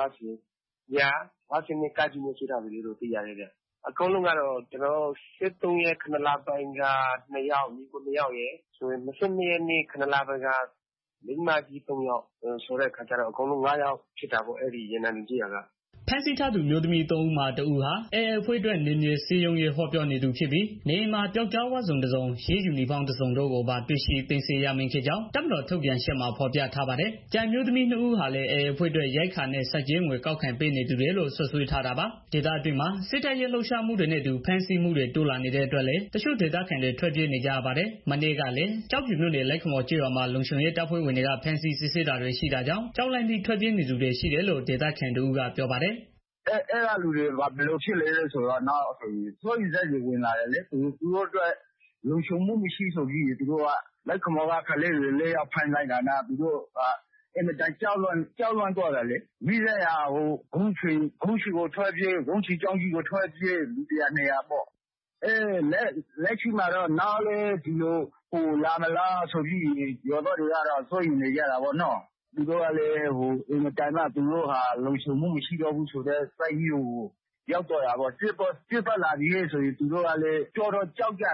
Speaker 8: 90ညာ52ကကြီးမျိုးဆွေးထားတယ်လို့သိရတယ်ဗျအကုန်လုံးကတော့ကျွန်တော်73ရက်9လပိုင်းက2ယောက်ညီကို2ယောက်ရယ်ဆိုရင်22ရက်နေ့9လပိုင်းကမိမကြီး3ယောက်ဆိုတဲ့ခါကျတော့အကုန်လုံး9ယောက်ဖြစ်တာပေါ့အဲ့ဒီရေနံတင်ကြီးက
Speaker 10: ဖမ်းဆီးထားသူမျိုးသမီး3ဦးမှာ2ဦးဟာAAအဖွဲ့အတွက်နေမြေစည်းရုံးရေးဟောပြောနေသူဖြစ်ပြီးနေအိမ်မှာပျောက်ကြားဝတ်စုံတစ်စုံရေးယူနီဖောင်းတစ်စုံတို့ကိုပါတွေ့ရှိသိမ်းဆည်းရမိခဲ့ကြောင်းတပ်မတော်ထုတ်ပြန်ချက်မှာဖော်ပြထားပါတယ်။ကြံမျိုးသမီး2ဦးဟာလည်းAAအဖွဲ့အတွက်ရိုက်ခါနဲ့စက်ကြီးငွေကောက်ခံပေးနေသူတွေလို့ဆွဆွေးထားတာပါ။ဒေသအတွင်းမှာစစ်တပ်ရဲ့လှုပ်ရှားမှုတွေနဲ့အတူဖမ်းဆီးမှုတွေတိုးလာနေတဲ့အတွက်လည်းတချို့ဒေသခံတွေထွက်ပြေးနေကြရပါတယ်။မနေ့ကလည်းကြောက်ဖြူမြို့နယ်လက်ခမော်ကျေးရွာမှာလုံခြုံရေးတပ်ဖွဲ့ဝင်တွေကဖမ်းဆီးစစ်ဆေးတာတွေရှိတာကြောင့်ကြောက်လန့်ပြီးထွက်ပြေးနေသူတွေရှိတယ်လို့ဒေသခံတို့ကပြောပါတယ်။
Speaker 11: အဲ့ဒါလူတွေဘယ်လိုဖြစ်လဲဆိုတော့နောက်ဆိုရင်စိုးရိမ်စိတ်တွေဝင်လာတယ်လေသူတို့အတွက်လုံခြုံမှုမရှိဆိုပြီးသူတို့ကလက်ခမောကခလေးတွေလေးယောက်ဖမ်းလိုက်တာနာသူတို့အင်မတန်ကြောက်လွန်သွားတယ်လေမိတဲ့ဟာဂုံချီကိုထွက်ပြေးဂုံချီကြောင်းကြီးကိုထွက်ပြေးလူတရားနေရပေါ့လက်ရှိမှာတော့နောက်လေဒီလိုလာမလားဆိုပြီးရောတော့တွေကတော့စိုးရိမ်နေကြတာပေါ့နော်သူတို့ကလည်းအင်မတန်မှသူတို့ဟာလုံခြုံမှုမရှိတော့ဘူးဆိုတဲ့စိတ်ကြီးကိုရောက်တော့တာပေါ့စစ်ပတ်လာပြီးဆိုရင်သူတို့ကလည်းကြောက်ကြတယ်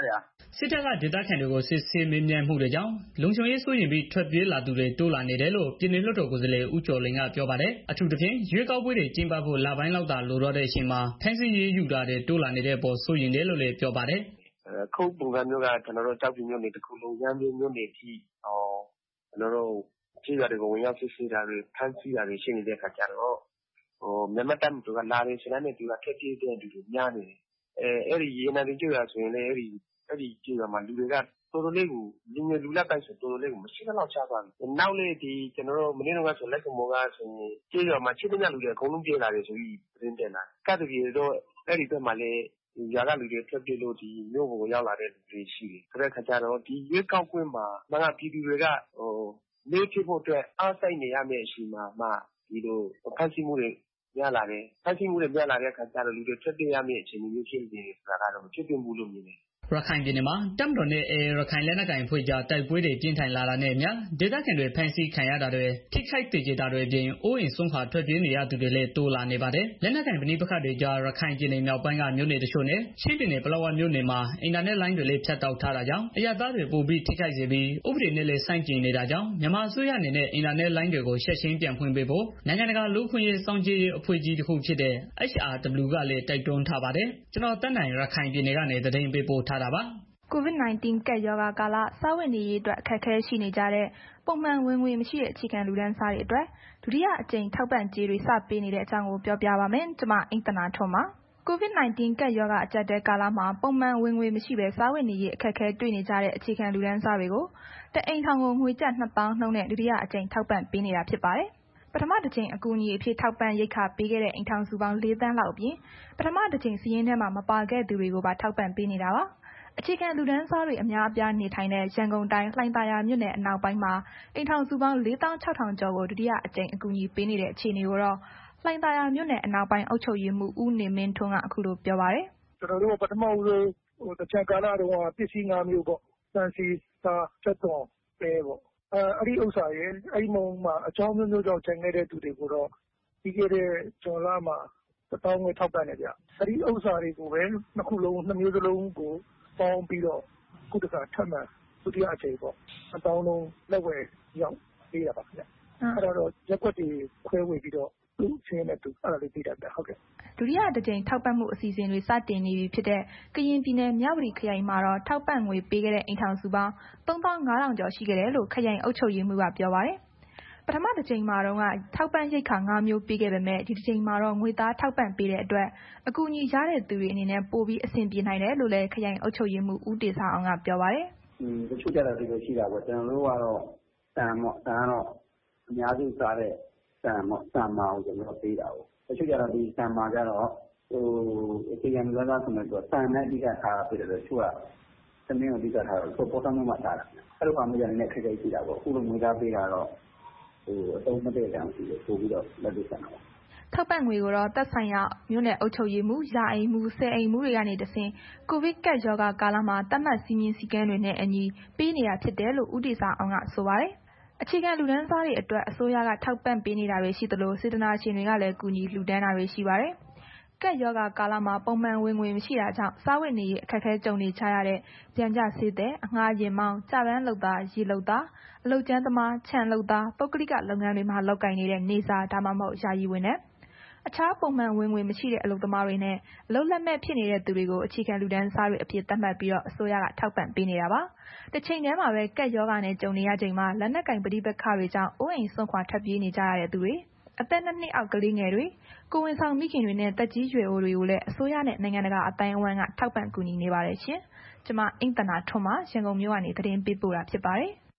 Speaker 10: စစ်တပ်ကဒေသခံတွေကိုစစ်ဆေးမေးမြန်းမှုတွေကြောင့်လုံခြုံရေးစိုးရိမ်ပြီးထွက်ပြေးလာသူတွေတိုးလာနေတယ်လို့ပြည်နယ်လွှတ်တော်ကိုယ်စားလှယ်ဦးကျော်လင်းကပြောပါတယ်။အထူးသဖြင့်ရွေးကောက်ပွဲတွေကျင်းပဖို့လပိုင်းလောက်သာလိုတော့တဲ့အချိန်မှာဖမ်းဆီးရေးယူတာတွေတိုးလာနေတဲ့အပေါ်စိုးရိမ်တယ်လို့လည်းပြောပါတယ်
Speaker 8: ။ခုပုံစံမျိုးကကျွန်တော်တို့ကြောက်ပြမြို့နယ်တစ်ခုလုံးရမ်းပြမြို့နယ်ကြီးကျွန်တော်တို့ကျေးရွာတွေကိုဝင်ရောက်စစ်ဆေးတာတွေဖမ်းဆီးတာတွေရှိနေတဲ့အခါကျတော့မြန်မာတပ်မတော်ကလာတယ်ဆိုတဲ့သူကထက်ပြေးတဲ့လူတွေများနေတယ်။အဲ့ဒီရေနံတင်ကျေးရွာဆိုရင်လည်းအဲ့ဒီကျေးရွာမှာလူတွေကတော်တော်လေးကိုလူငယ်လူလက်ပိုင်းဆိုတော်တော်လေးကိုမရှိတော့ချသွားပြီ။နောက်လေဒီကျွန်တော်တို့မင်းတို့ကဆိုလက်ကုံမောကဆိုရင်ကျေးရွာမှာချစ်တဲ့လူတွေအကုန်လုံးပြေးလာတယ်ဆိုပြီးသတင်းတင်လာ။ကတ်တကြီးတော့အဲ့ဒီဘက်မှာလည်းရွာကလူတွေထွက်ပြေးလို့ဒီမြို့ကိုရောက်လာတဲ့လူတွေရှိတယ်။ဆိုတဲ့အခါကျတော့ဒီရွေးကောက်ပွဲမှာငါကပြည်သူတွေကလေးဖြစ်ဖို့အတွက်အားစိုက်နေရမယ့်အချိန်မှာဒီလိုဖမ်းဆီးမှုတွေများလာတယ်။ဖမ်းဆီးမှုတွေများလာတဲ့အခါကျတော့လူတွေထွက်ပြေးရမယ့်အခြေအနေမျိုးဖြစ်နေတယ်ဆိုတာကတော့ဖြစ်ပြမှုလို့မြင်တယ်။
Speaker 10: ရခိုင်ပြည်နယ်မှာတပ်မတော်နဲ့ရခိုင်လက်နက်ကိုင်အဖွဲ့ကြားတိုက်ပွဲတွေပြင်းထန်လာတာနဲ့အမျှဒေသခံတွေဖမ်းဆီးခံရတာတွေထိခိုက်ဒေကြတာတွေအပြင်အိုးအိမ်ဆုံးခွာထွက်ပြေးနေရသူတွေလည်းတိုးလာနေပါတယ်။လက်နက်ကိုင်ပဋိပက္ခတွေကြားရခိုင်ပြည်နယ်မြောက်ပိုင်းကမြို့နယ်တချို့နဲ့ချင်းပြည်နယ်ပလောဝမြို့နယ်မှာအင်တာနက်လိုင်းတွေလည်းဖြတ်တောက်ထားတာကြောင့်အရသားတွေပိုပြီးထိခိုက်စေပြီးဥပဒေနဲ့လည်းဆိုင်ကျင်နေတာကြောင့်မြန်မာအစိုးရအနေနဲ့အင်တာနက်လိုင်းတွေကိုချက်ချင်းပြန်ဖွင့်ပေးဖို့နိုင်ငံတကာလူ့အခွင့်အရေးစောင့်ကြည့်ရေးအဖွဲ့ကြီးတစ်ခုဖြစ်တဲ့ HRW ကလည်းတိုက်တွန်းထားပါတယ်။ကျွန်တော်တက်နိုင်ရခိုင်ပြည်နယ်ကနေသတင်းပေးပို့ထားတာပါ
Speaker 12: ။ COVID-19 ကပ်ရောဂါကာလစားဝတ်နေရေးအတွက်အခက်အခဲရှိနေကြတဲ့ပုံမှန်ဝင်ငွေမရှိတဲ့အခြေခံလူတန်းစားတွေအတွက်ဒုတိယအကြိမ်ထောက်ပံ့ကြေးတွေစပေးနေတဲ့အကြောင်းကိုပြောပြပါမယ်။ကျွန်မအိမ့်သနာထွန်းပါ။ COVID-19 ကပ်ရောဂါအကျပ်တဲကာလမှာပုံမှန်ဝင်ငွေမရှိဘဲစားဝတ်နေရေးအခက်အခဲတွေ့နေကြတဲ့အခြေခံလူတန်းစားတွေကိုတအိမ်ထောင်ကိုငွေကျပ်2,000 နှုန်းနဲ့ဒုတိယအကြိမ်ထောက်ပံ့ပေးနေတာဖြစ်ပါတယ်။ပထမတစ်ကြိမ်အကူအညီအဖြစ်ထောက်ပံ့ရိက္ခာပေးခဲ့တဲ့အိမ်ထောင်စုပေါင်း4 သန်းလောက်အပြင်ပထမတစ်ကြိမ်စာရင်းထဲမှာမပါခဲ့သူတွေကိုပါထောက်ပံ့ပေးနေတာပါ။အခြေခံလူတန်းစားတွေအများအပြားနေထိုင်တဲ့ရန်ကုန်တိုင်းလှိုင်သာယာမြို့နယ်အနောက်ပိုင်းမှာအိမ်ထောင်စုပေါင်း 46,000 ကျော်ကိုဒုတိယအကြိမ်အကူအညီပေးနေတဲ့အခြေအနေကိုတော့လှိုင်သာယာမြို့နယ်အနောက်ပိုင်းအုပ်ချုပ်ရေးမှူးဦးနေမင်းထွန်းကအခုလိုပြောပါတယ်
Speaker 13: ။ကျွန်တော်တို့ပထမဦးဆုံးတခြားကာလတုန်းကပစ္စည်း5မျိုးပေါ့။စံစီစာချက်သွန်ပဲပေါ့။အဲ့ဒီဥစ္စာရဲ့အဲ့ဒီမှာအကြောင်းမျိုးမျိုးကြောင့်ကျန်ခဲ့တဲ့သူတွေကိုတော့ပြီးခဲ့တဲ့ဇွန်လမှာ1,000 ငွေထောက်ပံ့တယ်ဗျ။အဲ့ဒီဥစ္စာတွေကိုပဲနှစ်ခုလုံး2မျိုးစလုံးကိုပေါင်းပြီးတော့ခုတခါထပ်မံဒုတိယအကြိမ်ပေါ့1,000 လုံးလက်ဝယ်ရောက်ပေးတာပါခင်ဗျ။အဲ့တော့ရက်ွက်တွေခွဲဝေပြီးတော့သူ့ချင်းနဲ့သူအဲ့ဒါလေးပေးတာဗျဟုတ်ကဲ့
Speaker 12: ။ဒုတိယတစ်ကြိမ်ထောက်ပံ့မှုအစီအစဉ်တွေစတင်နေပြီဖြစ်တဲ့ကရင်ပြည်နယ်မြဝတီခရိုင်မှာတော့ထောက်ပံ့ငွေပေးခဲ့တဲ့အိမ်ထောင်စုပေါင်း 35,000 ကျော်ရှိခဲ့တယ်လို့ခရိုင်အုပ်ချုပ်ရေးမှူးကပြောပါတယ်။ပထမတစ်ကြိမ်မှာတော့ထောက်ပံ့ရိက္ခာ5မျိုးပေးခဲ့ပေမဲ့ဒီတစ်ကြိမ်မှာတော့ငွေသားထောက်ပံ့ပေးတဲ့အတွက်အကူအညီရတဲ့သူတွေအနေနဲ့ပိုပြီးအဆင်ပြေနိုင်တယ်လို့လည်းခရိုင်အုပ်ချုပ်ရေးမှူးဦးတေစာအောင်ကပြောပါတယ်
Speaker 14: ။တချို့ကြတာဒီလိုရှိတာပေါ့ကျွန်တော်တို့ကတော့တန်ကတော့အများစုစားတဲ့တန်မာကိုကျွန်တော်ပေးတာပေါ့တချို့ကြတော့ဒီတန်မာကြတော့အခြေခံလူသားဆိုတော့တန်နဲ့အဓိကထားပြီးတော့တချို့ကသမင်းကိုအဓိကထားတော့ပေါ်တော်မှာထားတာအဲ့လိုပါမျိုးလည်းခက်ခဲရှိတာပေါ့အခုလိုငွေသားပေးတာတော့အသုံးမတည့်တဲ့အောင်ရှိတယ်ပို့ပြီးတော့လက်တွေ့ဆိုင်တာပေါ့
Speaker 12: ထောက်ပံ့ငွေကိုတော့သက်ဆိုင်ရာမြို့နယ်အုပ်ချုပ်ရေးမှူး၊ရာအိမ်မှူး၊ဆယ်အိမ်မှူးတွေကနေတဆင့်ကိုဗစ်ကပ်ရောဂါကာလမှာသတ်မှတ်စည်းမျဉ်းစည်းကမ်းတွေနဲ့အညီပေးနေတာဖြစ်တယ်လို့ဦးတေစာအောင်ကဆိုပါတယ်။အခြေခံလူတန်းစားတွေအတွက်အစိုးရကထောက်ပံ့ပေးနေတာတွေရှိသလိုစေတနာရှင်တွေကလည်းကူညီလှူဒန်းတာတွေရှိပါတယ်။ကပ်ရောဂါကာလမှာပုံမှန်ဝင်ငွေမရှိတာကြောင့်စားဝတ်နေရေးအခက်အခဲကြုံနေကြရတဲ့ပြန်ကြဆေးသည်၊အငှားယာဉ်မောင်း၊ကျပန်းလုပ်သား၊ရေလုပ်သား၊အလုပ်ကျန်းသမား၊ခြံလုပ်သား၊ပုဂ္ဂလိကလုပ်ငန်းတွေမှာလုပ်ကိုင်နေတဲ့နေစာဒါမှမဟုတ်ယာယီဝန်ထမ်းအခြားပုံမှန်ဝင်ငွေမရှိတဲ့အလုပ်သမားတွေနဲ့အလုပ်လက်မဲ့ဖြစ်နေတဲ့သူတွေကိုအခြေခံလူတန်းစားတွေအဖြစ်သတ်မှတ်ပြီးအစိုးရကထောက်ပံ့ပေးနေတာပါ။တစ်ချိန်တည်းမှာပဲကပ်ရောဂါနဲ့ကြုံနေရချိန်မှာလက်နက်ကိုင်ပဋိပက္ခတွေကြောင့်အိုးအိမ်စွန့်ခွာထွက်ပြေးနေကြရတဲ့သူတွေအသက်2 နှစ်အောက်ကလေးငယ်တွေကိုယ်ဝန်ဆောင်မိခင်တွေနဲ့သက်ကြီးရွယ်အိုတွေကိုလည်းအစိုးရနဲ့နိုင်ငံတကာအတိုင်းအဝန်းကထောက်ပံ့ကူညီနေပါတယ်ရှင်။ကျွန်မအိမ့်သနာထွန်းပါရန်ကုန်မြို့ကနေသတင်းပေးပို့တာဖြစ်ပါတယ်။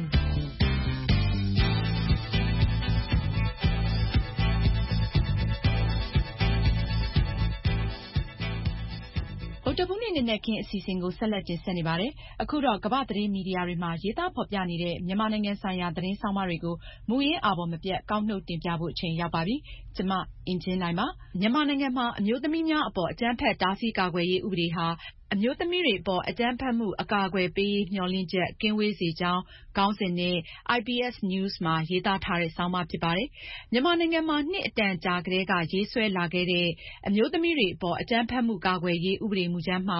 Speaker 15: ဗုဒ္ဓဘူးနေ့နံနက်ခင်းအစီအစဉ်ကိုဆက်လက်တင်ဆက်နေပါတယ်။အခုတော့ကမ္ဘာ့သတင်းမီဒီယာတွေမှာရေးသားဖော်ပြနေတဲ့မြန်မာနိုင်ငံဆိုင်ရာသတင်းဆောင်းပါးတွေကိုမူရင်းအာဘော်မပြတ်ကောက်နှုတ်တင်ပြဖို့အချိန်ရောက်ပါပြီ။ကျွန်မအင်ဂျင်နိုင်ပါ။မြန်မာနိုင်ငံမှာအမျိုးသမီးများအပေါ်အကြမ်းဖက်တားဆီးကာကွယ်ရေးဥပဒေဟာအမျိုးသမီးတွေအပေါ်အကြမ်းဖက်မှုအကာအကွယ်ပေးရေးမျှော်လင့်ချက်ကင်းဝေးစေကြောင်းခေါင်းစဉ်နဲ့ IBS News မှာရေးသားထားတဲ့ဆောင်းပါးဖြစ်ပါတယ်။မြန်မာနိုင်ငံမှာနှစ်အတန်ကြာကတည်းကရေးဆွဲလာခဲ့တဲ့အမျိုးသမီးတွေအပေါ်အကြမ်းဖက်မှုကာကွယ်ရေးဥပဒေမူကြမ်းမှာ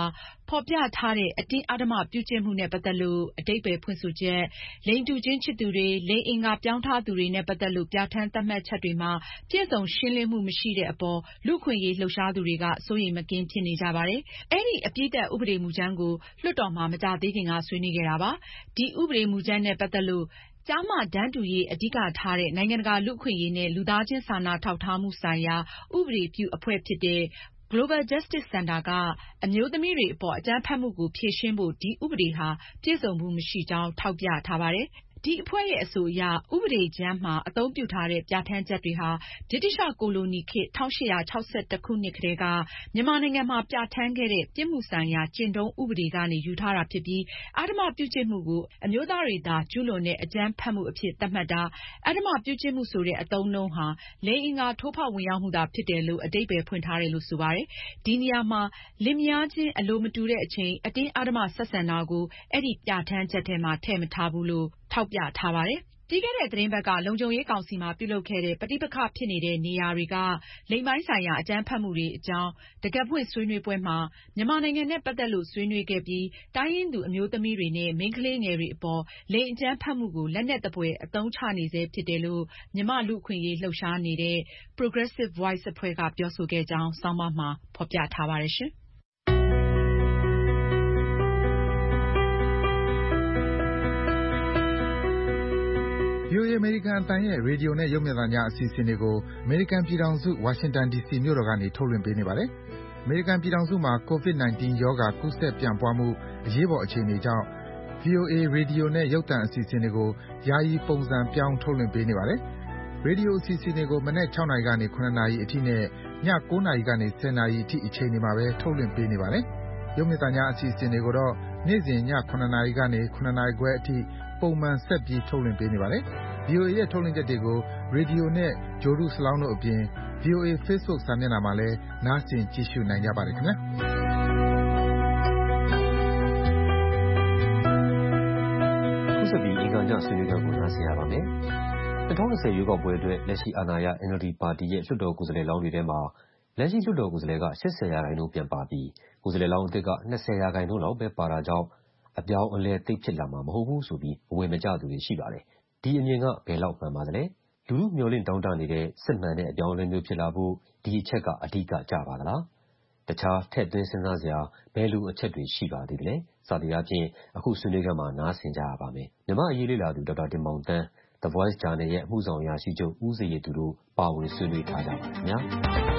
Speaker 15: ဖော်ပြထားတဲ့အတင်းအဓမ္မပြုကျင့်မှုနဲ့ပတ်သက်လို့အဓိပ္ပါယ်ဖွင့်ဆိုချက်၊လိင်တူချင်းချစ်သူတွေ၊လိင်အင်္ဂါပြောင်းထားသူတွေနဲ့ပတ်သက်လို့ပြဋ္ဌာန်းသတ်မှတ်ချက်တွေမှာပြည့်စုံရှင်းလင်းမှုမရှိတဲ့အပေါ်လူ့အခွင့်အရေးလှုပ်ရှားသူတွေကစိုးရိမ်မကင်းဖြစ်နေကြပါတယ်။ အဲဒီအပြီးသတ်ဥပဒေမူကြမ်းကိုလွှတ်တော်မှာမကြာသေးခင်ကဆွေးနွေးခဲ့တာပါ။ ဒီဥပဒေမူကြမ်းနဲ့ပတ်သက်လို့ကျားမတန်းတူရေးအဓိကထားတဲ့နိုင်ငံတကာလူ့အခွင့်အရေးနဲ့လူသားချင်းစာနာထောက်ထားမှုဆိုင်ရာဥပဒေပြုအဖွဲ့ဖြစ်တဲ့ Global Justice Center ကအမျိုးသမီးတွေအပေါ်အကြမ်းဖက်မှုကိုဖြေရှင်းဖို့ဒီဥပဒေဟာပြည့်စုံမှုမရှိကြောင်းထောက်ပြထားပါတယ်။ ဒီအဖွဲ့ရဲ့အဆိုအရဥပဒေကြမ်းမှာအသုံးပြုထားတဲ့ပြဋ္ဌာန်းချက်တွေဟာဗြိတိသျှကိုလိုနီခေတ်1861ခုနှစ်ကတည်းကမြန်မာနိုင်ငံမှာပြဋ္ဌာန်းခဲ့တဲ့ပြစ်မှုဆိုင်ရာကျင့်ထုံးဥပဒေကနေယူထားတာဖြစ်ပြီးအဓမ္မပြုကျင့်မှုကိုအမျိုးသားတွေသာကျူးလွန်တဲ့အကြမ်းဖက်မှုအဖြစ်သတ်မှတ်တာအဓမ္မပြုကျင့်မှုဆိုတဲ့အသုံးအနှုန်းဟာလိင်အင်္ဂါထိုးဖောက်ဝင်ရောက်မှုသာဖြစ်တယ်လို့အဓိပ္ပါယ်ဖွင့်ထားတယ်လို့ဆိုပါတယ်။ ဒီနေရာမှာလင်မယားချင်းအလိုမတူတဲ့အချိန်အတင်းအဓမ္မဆက်ဆံတာကိုအဲဒီပြဋ္ဌာန်းချက်ထဲမှာထည့်မထားဘူးလို့ထောက်ပြထားပါတယ်။ ပြီးခဲ့တဲ့သတင်းပတ်ကလုံခြုံရေးကောင်စီမှာပြုလုပ်ခဲ့တဲ့ပဋိပက္ခဖြစ်နေတဲ့နေရာတွေကလိင်ပိုင်းဆိုင်ရာအကြမ်းဖက်မှုတွေအကြောင်းတံခါးဖွင့်ဆွေးနွေးပွဲမှာမြန်မာနိုင်ငံနဲ့ပတ်သက်လို့ဆွေးနွေးခဲ့ပြီးတိုင်းရင်းသူအမျိုးသမီးတွေနဲ့မိန်းကလေးငယ်တွေအပေါ်လိင်အကြမ်းဖက်မှုကိုလက်နက်သဖွယ်အသုံးချနေဆဲဖြစ်တယ်လို့မြန်မာ့လူ့အခွင့်အရေးလှုပ်ရှားနေတဲ့ Progressive Voice အဖွဲ့ကပြောဆိုခဲ့ကြောင်းဆောင်းပါးမှာဖေါ်ပြထားပါတယ်ရှင်။
Speaker 16: VOA အမေရိကန်အသံရဲ့ရေဒီယိုနဲ့ရုပ်မြင်သံကြားအစီအစဉ်တွေကိုအမေရိကန်ပြည်ထောင်စုဝါရှင်တန် DC မြို့တော်ကနေထုတ်လွှင့်ပေးနေပါတယ်။အမေရိကန်ပြည်ထောင်စုမှာ COVID-19 ရောဂါကူးစက်ပြန့်ပွားမှုအရေးပေါ်အခြေအနေကြောင့် VOA ရေဒီယိုနဲ့ရုပ်သံအစီအစဉ်တွေကိုယာယီပုံစံပြောင်းထုတ်လွှင့်ပေးနေပါတယ်။ရေဒီယိုအစီအစဉ်တွေကိုမနက်6နာရီကနေ9နာရီအထိနဲ့ည9နာရီကနေ10နာရီအထိအချိန်တွေမှာပဲထုတ်လွှင့်ပေးနေပါတယ်။ရုပ်မြင်သံကြားအစီအစဉ်တွေကိုတော့နေ့စဉ်ည9နာရီကနေ9နာရီခွဲအထိပုံမှန်ဆက်ပြီးထုတ်လွှင့်ပေးနေပါတယ်။ VOA ရဲ့ထုတ်လွှင့်ချက်တွေကိုရေဒီယိုနဲ့ဂြိုလ်တုစလောင်းတို့အပြင် VOA Facebook စာမျက်နှာမှာလည်းနားဆင်ကြည့်ရှုနိုင်ကြပါတယ်ခင်ဗျာ။
Speaker 1: ခုဆက်ပြီးအင်္ဂါညဆွေးနွေးခန်းကိုနားဆင်ရပါမယ်။2020ရွေးကောက်ပွဲအတွက်လက်ရှိအာဏာရ NLD ပါတီရဲ့လွှတ်တော်ကိုယ်စားလှယ်လောင်းတွေထဲမှာလက်ရှိလွှတ်တော်ကိုယ်စားလှယ်က80%ပြန်ပါပြီးကိုယ်စားလှယ်လောင်းအသစ်က20%လောက်ပဲပါတာကြောင့်အပြောင်းအလဲသိပ်ဖြစ်လာမှာမဟုတ်ဘူးဆိုပြီးဘဝင်မကျသူတွေရှိပါတယ်။ဒီအမြင်ကဘယ်လောက်မှန်ပါသလဲ။လူထုမျှော်လင့်တောင်းတနေတဲ့စစ်မှန်တဲ့အပြောင်းအလဲမျိုးဖြစ်လာဖို့ဒီအချက်ကအဓိကကျပါသလား။တခြားထည့်သွင်းစဉ်းစားစရာဘယ်လိုအချက်တွေရှိပါသေးသလဲ။စသည်အားဖြင့်အခုဆွေးနွေးခန်းမှာနားဆင်ကြရပါမယ်။မြန်မာ့အရေးလေ့လာသူဒေါက်တာတင်မောင်သန်း The Voice ဂျာနယ်ရဲ့အမှုဆောင်အရာရှိချုပ်ဦးဇေယျသူတို့ပါဝင်ဆွေးနွေးထားကြပါတယ်ခင်ဗျာ။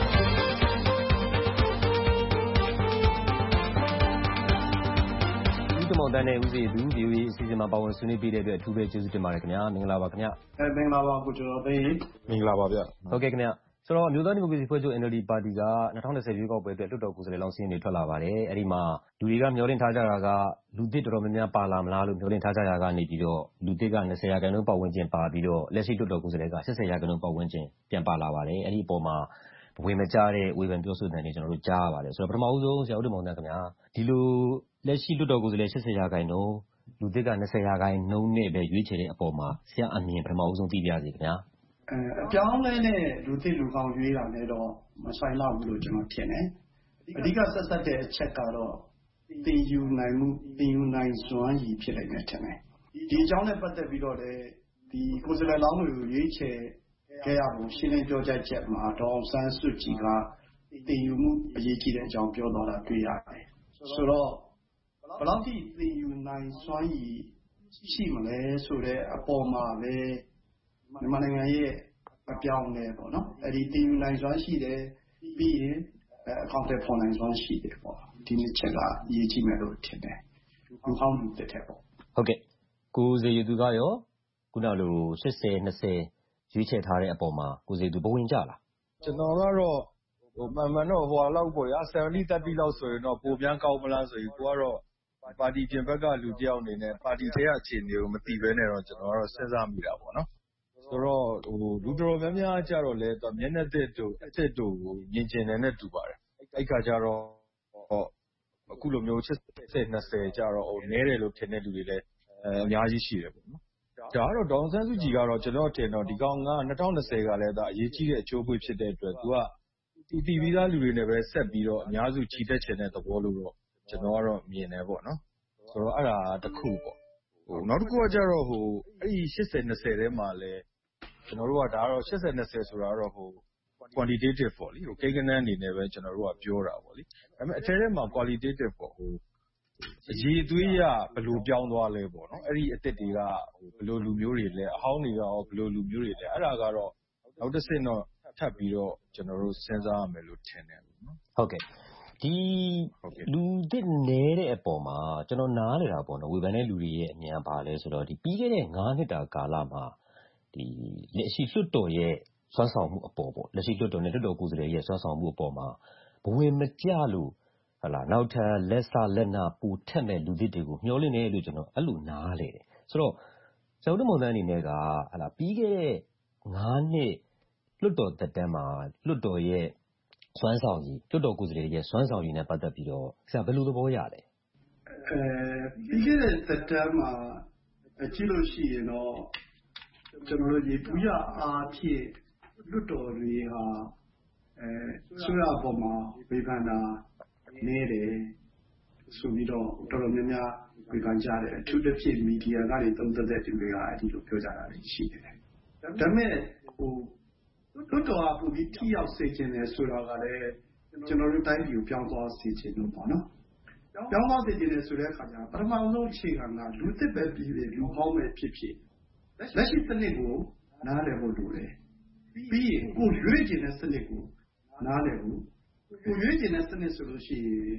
Speaker 1: မောင်သန်းနဲ့ဦးဇေယျသူ VOA အစီအစဉ်မှာပါဝင်ဆွေးနွေးပေးတဲ့အတွက်အထူးပဲကျေးဇူးတင်ပါတယ်ခင်ဗျာမင်္ဂလာပါခင်ဗျာ
Speaker 11: မင်္ဂလာပါကိုကျော်သိန်း
Speaker 16: မင်္ဂလာပါဗျ
Speaker 1: ဟုတ်ကဲ့ခင်ဗျာဆိုတော့အမျိုးသားဒီမိုကရေစီဖွဲ့ချုပ် NLD ပါတီက2020ရွေးကောက်ပွဲအတွက်လွှတ်တော်ကိုယ်စားလှယ်လောင်းစာရင်းတွေထွက်လာပါတယ်အဲဒီမှာလူတွေကမျှော်လင့်ထားကြတာကလူသစ်တော်တော်များများပါလာမလားလို့မျှော်လင့်ထားကြတာကနေပြီးတော့လူသစ်က20%ပတ်ဝန်းကျင်ပါပြီးတော့လက်ရှိလွှတ်တော်ကိုယ်စားလှယ်က80%ပတ်ဝန်းကျင်ပြန်ပါလာပါတယ်အဲဒီအပေါ်မှာဘဝင်မကျတဲ့ဝေဖန်ပြောဆိုတဲ့နေကျွန်တော်တို့ကြားရပါတယ်ဆိုတော့ပထမဦးဆုံးဆရာဦးတင်မောင်သန်းခင်ဗျာဒီလိုလက်ရှိလွှတ်တော်ကိုယ်စားလှယ်80%လူသစ်က20%နဲ့ပဲရွေးချယ်တဲ့အပေါ်မှာဆရာအမြင်ပထမဦးဆုံးသိပြရစီခင်ဗျာ
Speaker 11: အပြောင်းလဲနဲ့လူသစ်လူကောင်းရွေးတာနဲ့တော့မဆိုင်လောက်ဘူးလို့ကျွန်တော်ထင်တယ်အဓိကဆက်စပ်တဲ့အချက်ကတော့သင်ယူနိုင်မှုသင်ယူနိုင်စွမ်းရည်ဖြစ်နိုင်တယ်ထင်တယ်ဒီအကြောင်းနဲ့ပတ်သက်ပြီးတော့လည်းဒီကိုယ်စားလှယ်လောင်းတွေကိုရွေးချယ်ခဲ့ရပုံရှင်းလင်းပြောကြားချက်မှာဒေါအောင်ဆန်းစုကြည်ကသင်ယူမှုအရေးကြီးတဲ့အကြောင်းပြောသွားတာတွေ့ရတယ်ဆိုတော့ဘယ်လောက်ထိသင်ယူနိုင်စွမ်းရည်ရှိမလဲဆိုတဲ့အပေါ်မှာပဲမြန်မာနိုင်ငံရဲ့အပြောင်းလဲပေါ့နော်အဲ့ဒီသင်ယူနိုင်စွမ်းရှိတယ်ပြီးရင်အကောင့်တွေဖော်နိုင်စွမ်းရှိတယ်ပေါ့ဒီနှစ်ချက်ကအရေးကြီးမယ်လို့ထင်တယ်လူဟောင်းလူသစ်တဲ့ပေါ့
Speaker 1: ဟုတ်ကဲ့ကိုဇေယျသူကရောခုနလို80-20ရွေးချယ်ထားတဲ့အပေါ်မှာကိုဇေယျသူဘဝင်ကြလား
Speaker 17: ကျွန်တော်ကတော့မှန်တော့ဟိုလောက်ပေါ့ရာ70-30လောက်ဆိုရင်တော့ပိုပြန်ကောင်းမလားဆိုရင်ကိုကတော့ပါတီပြင်ဘက်ကလူတယောက်အနေနဲ့ပါတီထဲကအခြေအနေကိုမသိဘဲနဲ့တော့ကျွန်တော်ကတော့စဉ်းစားမိတာပေါ့နော်ဆိုတော့လူတော်များများကြတော့လဲမျက်နှာသစ်တို့အသစ်တို့ကိုမြင်ကျင်တယ်နဲ့တူပါတယ်အဲ့ခါကျတော့အခုလိုမျိုး80-20ကြတော့နည်းတယ်လို့ထင်တဲ့လူတွေလည်းအများကြီးရှိတယ်ပေါ့နော်ဒါကတော့ဒေါအောင်ဆန်းစုကြည်ကတော့ကျွန်တော်ထင်တော့ဒီကောင်က2020ကလည်းဒါအရေးကြီးတဲ့အချိုးအကွေ့ဖြစ်တဲ့အတွက်သူကတီပြီးသားလူတွေနဲ့ပဲဆက်ပြီးတော့အများစုချီတက်ချင်တဲ့သဘောလို့တော့ကျွန်တော်ကတော့မြင်တယ်ပေါ့နော်ဆိုတော့အဲ့ဒါတစ်ခုပေါ့နောက်တစ်ခုကကြတော့အဲ့ဒီ 80-20 ထဲမှာလဲကျွန်တော်တို့ကဒါကတော့80-20 ဆိုတာတော့quantitative ပေါ့လေကိန်းဂဏန်းအနေနဲ့ပဲကျွန်တော်တို့ကပြောတာပေါ့လေဒါပေမဲ့အထဲထဲမှာ qualitative ပေါ့အရေးအသွေးရဘယ်လိုပြောင်းသွားလဲပေါ့နော်အဲ့ဒီအသစ်တွေကဘယ်လိုလူမျိုးတွေလဲအဟောင်းတွေကရောဘယ်လိုလူမျိုးတွေလဲအဲ့ဒါကတော့နောက်တစ်ဆင့်တော့ထပ်ပြီးတော့ကျွန်တော်တို့စဉ်းစားရမယ်လို့ထင်တယ်ပေါ့နော်
Speaker 1: ဟုတ်ကဲ့ဒီလူသစ်နဲတဲ့အပေါ်မှာကျွန်တော်နားလည်တာပေါ့နော်ဝေဖန်တဲ့လူတွေရဲ့အမြင်ပါလဲဆိုတော့ဒီပြီးခဲ့တဲ့9နှစ်တာကာလမှာဒီလက်ရှိလွှတ်တော်ရဲ့စွမ်းဆောင်မှုအပေါ်ပေါ့လက်ရှိလွှတ်တော်နဲ့လွှတ်တော်ကိုယ်စားလှယ်ရဲ့စွမ်းဆောင်မှုအပေါ်မှာဘဝင်မကျလို့ဟုတ်လားနောက်ထပ်လက်စလက်နာပူထက်မဲ့လူသစ်တွေကိုမျှော်လင့်နေလို့ကျွန်တော်အဲ့လိုနားလေတယ်ဆိုတော့ကျောင်းတမောင်တန်းအနေနဲ့ကဟလာပြီးခဲ့တဲ့9နှစ်လွှတ်တော်သက်တမ်းမှာလွှတ်တော်ရဲ့စွမ်းဆောင်ရည်လွှတ်တော်ကိုယ်စားလှယ်ရဲ့စွမ်းဆောင်ရည်နဲ့ပတ်သက်ပြီးတော့ဆရာဘယ်လိုသဘောရလဲ
Speaker 18: ပြီးခဲ့တဲ့သက်တမ်းမှာကြည့်လို့ရှိရင်တော့ကျွန်တော်တို့ဒီပူရအားဖြင့်လွှတ်တော်တွေဟာဆွေးရပေါ်မှာဝေဖန်တာနေတယ်ဆိုပြီးတော့တော်တော်များများဝေဖန်ကြတယ်အထူးသဖြင့်မီဒီယာကနေသုံးသပ်တဲ့သူတွေကအဲဒီလိုပြောကြတာရှိတယ်ဒါပေမဲ့လွှတ်တော်ကပူပြီးထိရောက်စေခြင်းတယ်ဆိုတာကလည်းကျွန်တော်တို့တိုင်းပြည်ကိုပြောင်းသွားစေခြင်းလို့ပေါ့နော်ပြောင်းသွားစေခြင်းတယ်ဆိုတဲ့အခါကျပထမဆုံးအခြေခံကလူသစ်ပဲပြည်တယ်လူဟောင်းပဲဖြစ်ဖြစ်လက်ရှိစနစ်ကိုနားလည်ဖို့လိုတယ်ပြီးရင်ကိုရွေးချယ်တဲ့စနစ်ကိုနားလည်ဖို့ကိုရွေးချယ်တဲ့စနစ်ဆိုလို့ရှိရင်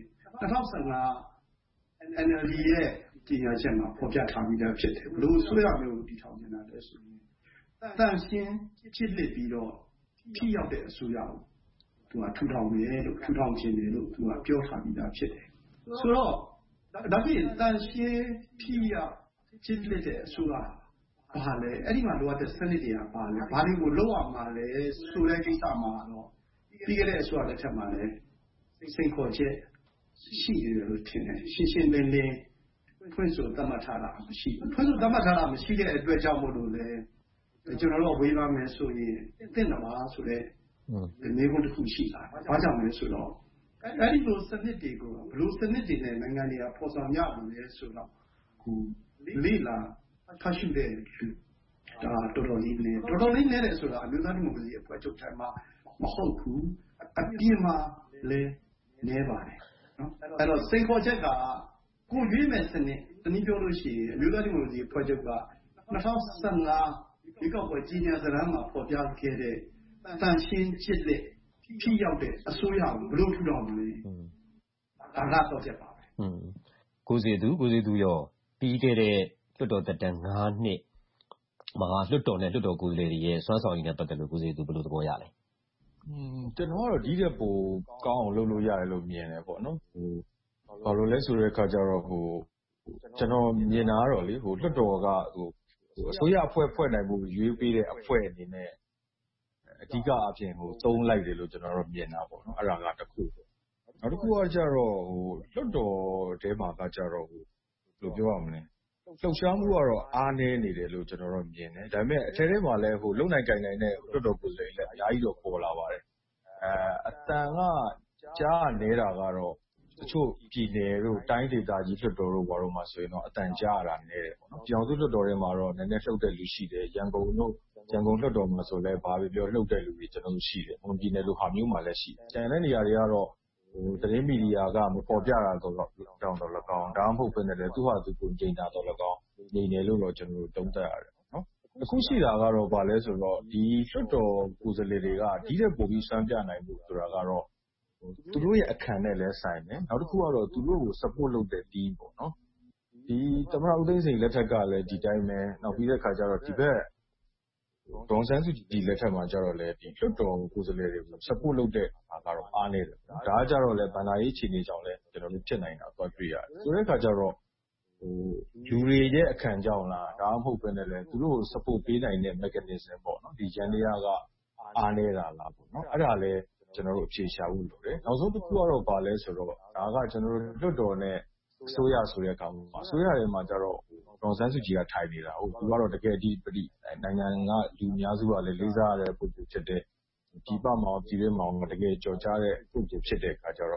Speaker 18: 2015 NLD ရဲ့ကြီးညာချက်မှာဖော်ပြထားပြီးသားဖြစ်တယ်ဘလို့ဆွေးရမျိုးတည်ထောင်နေတာလဲဆိုရင်တန်ရှင်းဖြစ်လက်ပြီးတော့ထိရောက်တဲ့အစိုးရကိုသူကထူထောင်တယ်လို့ထူထောင်ခြင်းတယ်လို့သူကပြောထားပြီးသားဖြစ်တယ်ဆိုတော့ဒါဖြင့်တန်ရှင်းထိရောက်ဖြစ်လက်တဲ့အစိုးရဘာလဲအဲ့ဒီမှာလိုအပ်တဲ့စနစ်တွေကဘာလဲဘာတွေကိုလုပ်ရမှာလဲဆိုတဲ့ကိစ္စမှာတော့ပြီးခဲ့တဲ့အစိုးရလက်ထက်မှာလည်းစိန်ခေါ်ချက်ရှိတယ်လို့ထင်တယ်ရှင်းရှင်းလင်းလင်းဖွင့်ဆိုသတ်မှတ်ထားတာမရှိဘူးဖွင့်ဆိုသတ်မှတ်ထားတာမရှိတဲ့အတွက်ကြောင့်မို့လို့လည်းကျွန်တော်တို့ဝေဖန်မယ်ဆိုရင်သင့်တယ်ပါဆိုတဲ့နေကုန်တစ်ခုရှိလာတယ်ဘာကြောင့်လဲဆိုတော့အဲ့ဒီလိုစနစ်တွေကိုဘယ်လိုစနစ်တွေနဲ့နိုင်ငံတွေကဖော်ဆောင်ရမလဲဆိုတော့လေးလာဖတ်ရှုတဲ့လူဒါတော်တော်လေးနဲ့ဆိုတာအမျိုးသားဒီမိုကရေစီအဖွဲ့ချုပ်တိုင်းမှာမဟုတ်ဘူးအပြင်မှာလည်းနည်းပါတယ်နော်အဲ့တော့စိန်ခေါ်ချက်ကကိုရွေးမဲ့စနစ်တနည်းပြောလို့ရှိရင်အမျိုးသားဒီမိုကရေစီအဖွဲ့ချုပ်က2015ဒီကောက်ပွဲကြီးညာစရမ်းမှာပေါ်ပြခဲ့တဲ့တန်ရှင်းချစ်တဲ့ထိရောက်တဲ့အစိုးရကိုဘယ်လိုထူထောင်မလဲဒါကတော့ချက်ပါပဲ
Speaker 1: ကိုစီသူရောပြီးခဲ့တဲ့လွှတ်တော်သက်တမ်း9နှစ်မှာလွှတ်တော်နဲ့လွှတ်တော်ကိုယ်စားလှယ်တွေရဲ့စွမ်းဆောင်ရည်နဲ့ပတ်သက်လို့ကိုစီသူဘယ်လိုသဘောရလဲ
Speaker 17: ကျွန်တော်ကတော့ဒီတဲ့ပိုကောင်းအောင်လုပ်လို့ရတယ်လို့မြင်တယ်ပေါ့နော်ဘာလို့လဲဆိုတဲ့အခါကျတော့ကျွန်တော်မြင်တာကတော့လေလွှတ်တော်ကအစိုးရဖွဲ့နိုင်ဖို့ရွေးပေးတဲ့အဖွဲ့အနေနဲ့အဓိကအပြင်သုံးလိုက်တယ်လို့ကျွန်တော်တို့မြင်တာပေါ့နော်အဲ့ဒါကတစ်ခုနောက်တစ်ခုကကျတော့လွှတ်တော်ထဲမှာကကျတော့ဘယ်လိုပြောရမလဲလှုပ်ရှားမှုကတော့အားနည်းနေတယ်လို့ကျွန်တော်တို့မြင်တယ်ဒါပေမဲ့အထဲထဲမှာလည်းလုံနိုင်ကိုင်နိုင်တဲ့လွှတ်တော်ကိုယ်စားလှယ်လည်းအများကြီးတော့ပေါ်လာပါတယ်အတန်ကကြားနေတာကတော့တချို့ပြည်နယ်တို့တိုင်းဒေသကြီးလွှတ်တော်တို့ဘာလို့မှဆိုရင်တော့အတန်ကြားရတာနည်းတယ်ပေါ့နော်ပြည်အောင်စုလွှတ်တော်ထဲမှာတော့နည်းနည်းလှုပ်တဲ့လူရှိတယ်ရန်ကုန်လွှတ်တော်မှာဆိုလဲဘာပဲပြောလှုပ်တဲ့လူတွေကျွန်တော်တို့ရှိတယ်ပြည်နယ်လိုဟာမျိုးမှာလည်းရှိတယ်ကျန်တဲ့နေရာတွေကတော့သတင်းမီဒီယာကမပေါ်ပြတာတော့တောင်းတော့၎င်းဒါမှမဟုတ်ဘဲနဲ့လည်းသူ့ဟာသူကိုညင်တာတော့၎င်းနေတယ်လို့တော့ကျွန်တော်တို့သုံးသပ်ရတယ်နော်အခုရှိတာကတော့ဘာလဲဆိုတော့ဒီလွှတ်တော်ကိုယ်စားလှယ်တွေကဒီတဲ့ပို့ပြီးစွမ်းပြနိုင်မှုဆိုတာကတော့သူတို့ရဲ့အခမ်းနဲ့လည်းဆိုင်တယ်နောက်တစ်ခုကတော့သူတို့ကို support လုပ်တဲ့ team ပေါ့နော်ဒီသမ္မတဦးသိန်းစိန်လက်ထက်ကလည်းဒီတိုင်းပဲနောက်ပြီးတဲ့ခါကျတော့ဒီဘက်ဒေါ်ဆန်းစုကြည်လက်ထက်မှာကျတော့လေဒီလွှတ်တော်ကိုယ်စားလှယ်တွေကို support လုပ်တဲ့အားကတော့အားနေတယ်ဒါကကျတော့လေဗန္ဒာရေးခြေနေကြောင့်လဲကျွန်တော်တို့ဖြစ်နိုင်တာတော့တွေ့ရတယ်ဆိုတဲ့ခါကျတော့လူတွေရဲ့အခမ်းကြောင့်လားဒါမှမဟုတ်ဘဲနဲ့လေသူတို့ကို support ပေးနိုင်တဲ့ mechanism ပေါ့နော်ဒီရန်တရားကအားနေတာလားပေါ့နော်အဲ့ဒါလဲကျွန်တော်တို့အဖြေရှာဖို့လိုတယ်နောက်ဆုံးတစ်ခုကတော့ဘာလဲဆိုတော့ဒါကကျွန်တော်တို့လွှတ်တော်နဲ့အစိုးရဆိုတဲ့အခါမှာအစိုးရတွေမှာကျတော့ဒေါ်ဆန်းစုကြည်ကထိုင်နေတာသူကတော့တကယ်အဓိပတိနိုင်ငံကလူအများစုကလည်းလေးစားရတဲ့ပုဂ္ဂိုလ်ဖြစ်တဲ့ပြည်ပမှာပြည်တွင်းမှာတကယ်ကြော်ကြားတဲ့ပုဂ္ဂိုလ်ဖြစ်တဲ့အခါကျတော့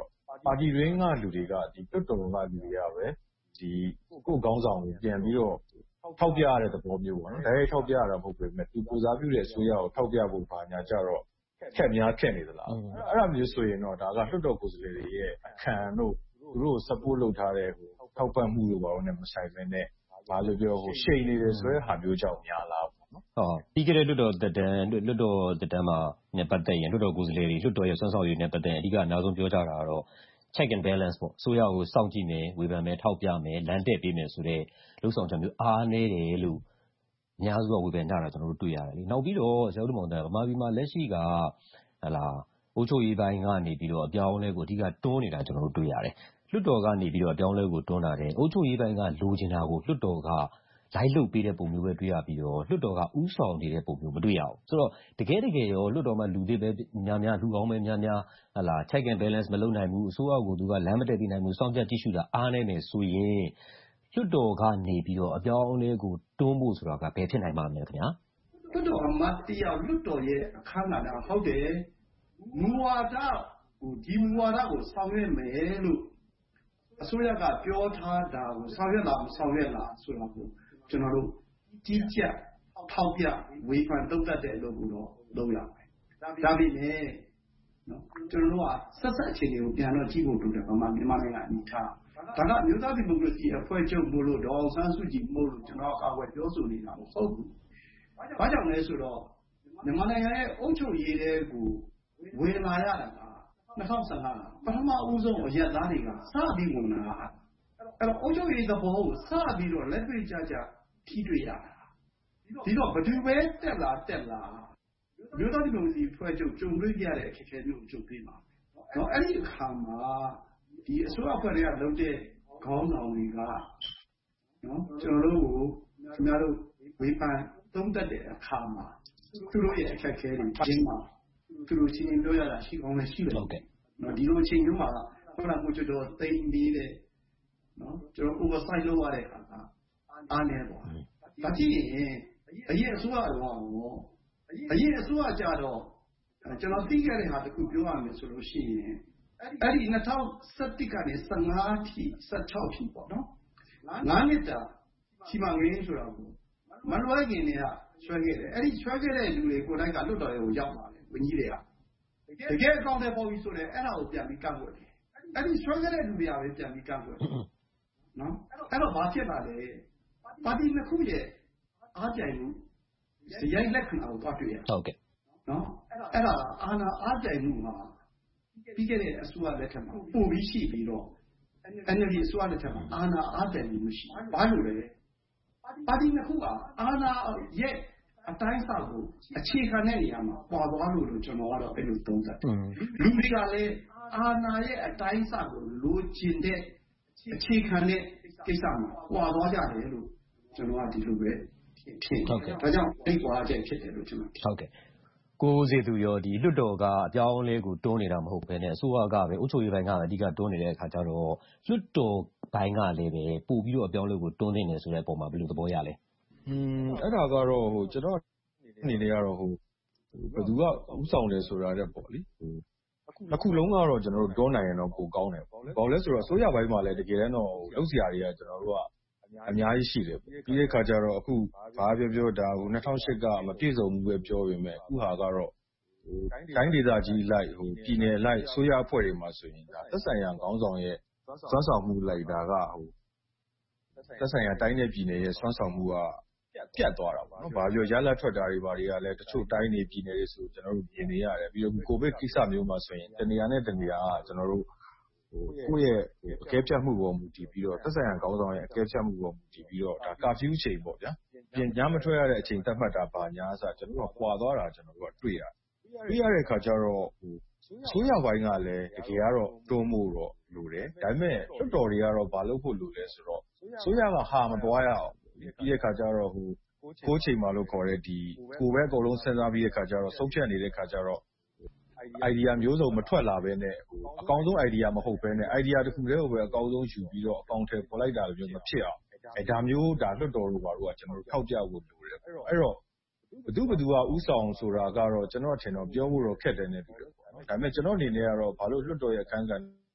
Speaker 17: ပါတီတွင်းကလူတွေကလွှတ်တော်ကလူတွေကပဲကိုယ့်ခေါင်းဆောင်ကိုပြန်ပြီးတော့ထောက်ပြရတဲ့သဘောမျိုးပေါ့နော်။တိုက်ရိုက်ထောက်ပြရတာမဟုတ်ပေမဲ့သူကိုယ်စားပြုတဲ့အစိုးရကိုထောက်ပြဖို့ဘာညာကြတော့ခက်နေသလား။အဲ့ဒါမျိုးဆိုရင်တော့ဒါကလွှတ်တော်ကိုယ်စားလှယ်တွေရဲ့အခမ်းတို့သူတို့ support လုပ်ထားတဲ့ထောက်ပံ့မှုတို့ဘာလို့နဲ့မဆိုင်ဘဲနဲ့ဘာလို့ပြောရှိန်နေတယ်ဆိုတဲ့ဟာမျိုးကြောင့်များလားပေါ့နော်
Speaker 1: ။ပြီးခဲ့တဲ့လွှတ်တော်သက်တမ်းမှာနဲ့ပတ်သက်ရင်လွှတ်တော်ကိုယ်စားလှယ်တွေလွှတ်တော်ရဲ့စွမ်းဆောင်ရည်နဲ့ပတ်သက်ရင်အဓိကအများဆုံးပြောကြတာကတော့ check and balance ပေါ့အစိုးရကိုစောင့်ကြည့်မယ်ဝေဖန်မယ်ထောက်ပြမယ်လမ်းတက်ပေးမယ်ဆိုတဲ့လုပ်ဆောင်ချက်မျိုးအားနည်းတယ်လို့အများစုကဝေဖန်ကြတာကျွန်တော်တို့တွေ့ရတယ်လေနောက်ပြီးတော့ဆရာဦးမောင်တန်းဗမာပြည်မှာလက်ရှိကအုပ်ချုပ်ရေးပိုင်းကနေပြီးတော့အပြောင်းအလဲကိုအဓိကတွန်းနေတာကျွန်တော်တို့တွေ့ရတယ်လွှတ်တော်ကနေပြီးတော့အပြောင်းအလဲကိုတွန်းတာတယ်အုပ်ချုပ်ရေးပိုင်းကလိုချင်တာကိုလွှတ်တော်ကလိုက်လုပ်ပေးတဲ့ပုံမျိုးပဲတွေ့ရပြီးတော့လွှတ်တော်ကဥဆောင်နေတဲ့ပုံမျိုးမတွေ့ရအောင်ဆိုတော့တကယ်ရောလွှတ်တော်မှာလူတွေပဲများလူကောင်းပဲများcheck and balance မလုပ်နိုင်ဘူးအစိုးရကိုသူကလမ်းမတက်ပေးနိုင်ဘူးစောင့်ကြကြည့်ရှုတာအားနည်းနေဆိုရင်လွှတ်တော်ကနေပြီးတော့အပြောင်းအလဲကိုတွန်းဖို့ဆိုတာကဘယ်ဖြစ်နိုင်မှာလဲခင်ဗျာ
Speaker 18: လွှတ်တော်အမတ်တယောက်လွှတ်တော်ရဲ့အခမ်းအနားဟုတ်တယ်မူဝါဒဒီမူဝါဒကိုဆောင်ရွက်မယ်လို့အစိုးရကပြောထားတာကိုဆောင်ရွက်လားမဆောင်ရွက်လားဆိုတာကိုကျွန်တော်တို့ကြီးကြပ်ထောက်ပြဝေဖန်သုံးသပ်တဲ့အလုပ်ကိုတော့လုပ်ရမယ်ဒါပေမဲ့ကျွန်တော်တို့ကဆက်အခြေအနေကိုပြန်တော့ကြည့်ဖို့လိုတယ်မြန်မာနိုင်ငံအနေထားဒါကအမျိုးသားဒီမိုကရေစီအဖွဲ့ချုပ်မို့လို့ဒေါ်အောင်ဆန်းစုကြည်မို့လို့ကျွန်တော်အကာအကွယ်ပြောဆိုနေတာမဟုတ်ဘူး။ဘာကြောင့်လဲဆိုတော့မြန်မာနိုင်ငံရဲ့အုပ်ချုပ်ရေးတွေကိုဝင်လာရတာက2015ပထမဦးဆုံးအရပ်သားတွေကစပြီးဝင်လာတာ။အဲ့တော့အုပ်ချုပ်ရေးသဘောကိုစပြီးတော့လက်တွေ့ကြကြထိတွေ့ရတာ။ဒီတော့ဘယ်သူပဲတက်လာမျိုးသားဒီမိုကရေစီအဖွဲ့ချုပ်ကြုံတွေ့ကြတဲ့အခက်အခဲမျိုးကိုကြုံတွေ့မှာ။အဲ့ဒီအခါမှာဒီအစိုးရအဖွဲ့တွေကလုပ်တဲ့ခေါင်းဆောင်တွေကကျွန်တော်တို့ကိုခင်ဗျားတို့ဝေဖန်သုံးသပ်တဲ့အခါမှာသူတို့ရဲ့အခက်အခဲတွေကျင်းမှာသူတို့ချင်းပြောရတာရှိကောင်းလည်းရှိတယ်ဒီလိုအချိန်မျိုးမှာဟုတ်လားကိုကျော်သိမ့်ပြီးတဲ့ကျွန်တော် oversight လုပ်ရတဲ့အခါကအားနည်းပေါ့ဒါကြည့်ရင်အရင်အစိုးရတော့အရင်အစိုးရကြတော့ကျွန်တော်သိခဲ့တဲ့ဟာတခုပြောရမယ်ဆိုလို့ရှိရင်အဲ့ဒီ2017ကနေ15ထိ16ထိပေါ့နော်9နှစ်တာချီမငင်းဆိုတာကိုမလွဲခင်တွေကဆွဲခဲ့တယ်အဲ့ဒီဆွဲခဲ့တဲ့လူတွေကိုယ်တိုင်ကလွတ်တော်တွေကိုရောက်လာတယ်ဝန်ကြီးတွေကတကယ်အကောင့်တွေပေါ်ပြီးဆိုတယ်အဲ့ဒါကိုပြန်ပြီးကန့်ကွက်တယ်အဲ့ဒီဆွဲခဲ့တဲ့လူတွေကပဲပြန်ပြီးကန့်ကွက်တယ်နော်အဲ့တော့ဘာဖြစ်လာလဲပါတီနှစ်ခုရဲ့အားကြိုင်မှုစရိုက်လက္ခဏာကိုသွားတွေ့ရတယ်
Speaker 1: ဟုတ်ကဲ့
Speaker 18: နော်အဲ့ဒါအာဏာအားကြိုင်မှုမှာပြီးခဲ့တဲ့အစိုးရလက်ထက်မှာပို့ပြီးရှိပြီးတော့ NLD အစိုးရလက်ထက်မှာအာဏာအားကြိုင်မှုမရှိဘာလို့လဲပါတီနှစ်ခုကအာဏာရဲ့အတိုင်းအဆကိုအခြေခံတဲ့နေရာမှာပွာသွားလို့ကျွန်တော်ကတော့အဲ့လိုသုံးသပ်တယ်လူတွေကလည်းအာဏာရဲ့အတိုင်းအဆကိုလိုချင်တဲ့အခြေခံတဲ့ကိစ္စမှာပွာသွားကြတယ်လို့ကျွန်တော်ကဒီလိုပဲဖြစ်ဟုတ်ကဲ့ဒါကြောင့်အိတ်ပွာချက်ဖြစ်တယ်လို့ကျွန်တော်
Speaker 1: ဟုတ်ကဲ့ကိုစေသူရောဒီလွှတ်တော်ကအပြောင်းအလဲကိုတွန်းနေတာမဟုတ်ဘဲနဲ့အစိုးရကပဲအုပ်ချုပ်ရေးပိုင်းကပဲအဓိကတွန်းနေတဲ့အခါကျတော့လွှတ်တော်ပိုင်းကလည်းပဲပို့ပြီးတော့အပြောင်းအလဲကိုတွန်းနေတယ်ဆိုတဲ့အပေါ်မှာဘယ်လိုသဘောရလဲ
Speaker 17: အဲ့ဒါကတော့ကျွန်တော်အနေနဲ့ကတော့ဘယ်သူကဥဆောင်တယ်ဆိုတာတဲ့ပေါ့လေအခုလုံးကတော့ကျွန်တော်တို့တွန်းနိုင်ရင်တော့ပိုကောင်းတယ်ဘာလဲဆိုတော့အစိုးရပိုင်းမှာလည်းတကယ်တမ်းတော့လုပ်စရာတွေကကျွန်တော်တို့ကအများကြီးရှိတယ်ပြီးတဲ့ခါကျတော့အခုဘာပြောဒါ2008ကမပြည့်စုံဘူးပဲပြောပေမဲ့အခုဟာကတော့တိုင်းဒေသကြီးလိုက်ပြည်နယ်လိုက်အစိုးရအဖွဲ့တွေမှာဆိုရင်ဒါသက်ဆိုင်ရာခေါင်းဆောင်ရဲ့စွမ်းဆောင်မှုလိုက်တာကသက်ဆိုင်ရာတိုင်းနဲ့ပြည်နယ်ရဲ့စွမ်းဆောင်မှုကပြတ်သွားတာပေါ့နော်။ဘာပြောရလဒ်ထွက်တာတွေဘာတွေကလည်းတချို့တိုင်းတွေပြည်နယ်တွေဆိုကျွန်တော်တို့မြင်နေရတယ်ပြီးတော့ကိုဗစ်ကိစ္စမျိုးမှာဆိုရင်တနေရာနဲ့တနေရာကကျွန်တော်တို့ကိုယ့်ရဲ့အကဲဖြတ်မှုပေါ်မူတည်ပြီးတော့သက်ဆိုင်ရာခေါင်းဆောင်ရဲ့အကဲဖြတ်မှုပေါ်မူတည်ပြီးတော့ဒါကာဖျူးချိန်ပေါ့ဗျာပြင်ညမထွက်ရတဲ့အချိန်သတ်မှတ်တာဘာညာအစကျွန်တော်တို့ကပွာသွားတာကျွန်တော်တို့ကတွေ့ရတဲ့အခါကျတော့အစိုးရပိုင်းကလည်းတကယ်ကတော့တွန်းဖို့တော့လိုတယ်ဒါပေမဲ့လွှတ်တော်တွေကတော့ဘာလုပ်ဖို့လိုလဲဆိုတော့အစိုးရကဟာမသွားရအောင်ပြီးတဲ့အခါကျတော့ကိုချိန်မှာလို့ခေါ်တဲ့ဒီကိုပဲအကုန်လုံးစဉ်းစားပြီးတဲ့အခါကျတော့ဆုံးဖြတ်နေတဲ့အခါကျတော့ idea မျိုးစုံမထွက်လာဘဲနဲ့အကောင်းဆုံး idea မဟုတ်ဘဲနဲ့ idea တစ်ခုတည်းကိုပဲအကောင်းဆုံးယူပြီးတော့အကောင့်ထဲပေါ်လိုက်တာမျိုးမဖြစ်အောင်ဒါမျိုးဒါလွှတ်တော်တို့ဘာလို့ကကျွန်တော်တို့ထောက်ပြဖို့လိုတယ်အဲ့တော့ဘသူကဥဆောင်ဆိုတာကတော့ကျွန်တော်ထင်တော့ပြောဖို့တော့ခက်တယ်နဲ့တူတယ်ဒါပေမဲ့ကျွန်တော်အနေနဲ့ကတော့ဘာလို့လွှတ်တော်ရဲ့အခန်းကဏ္ဍ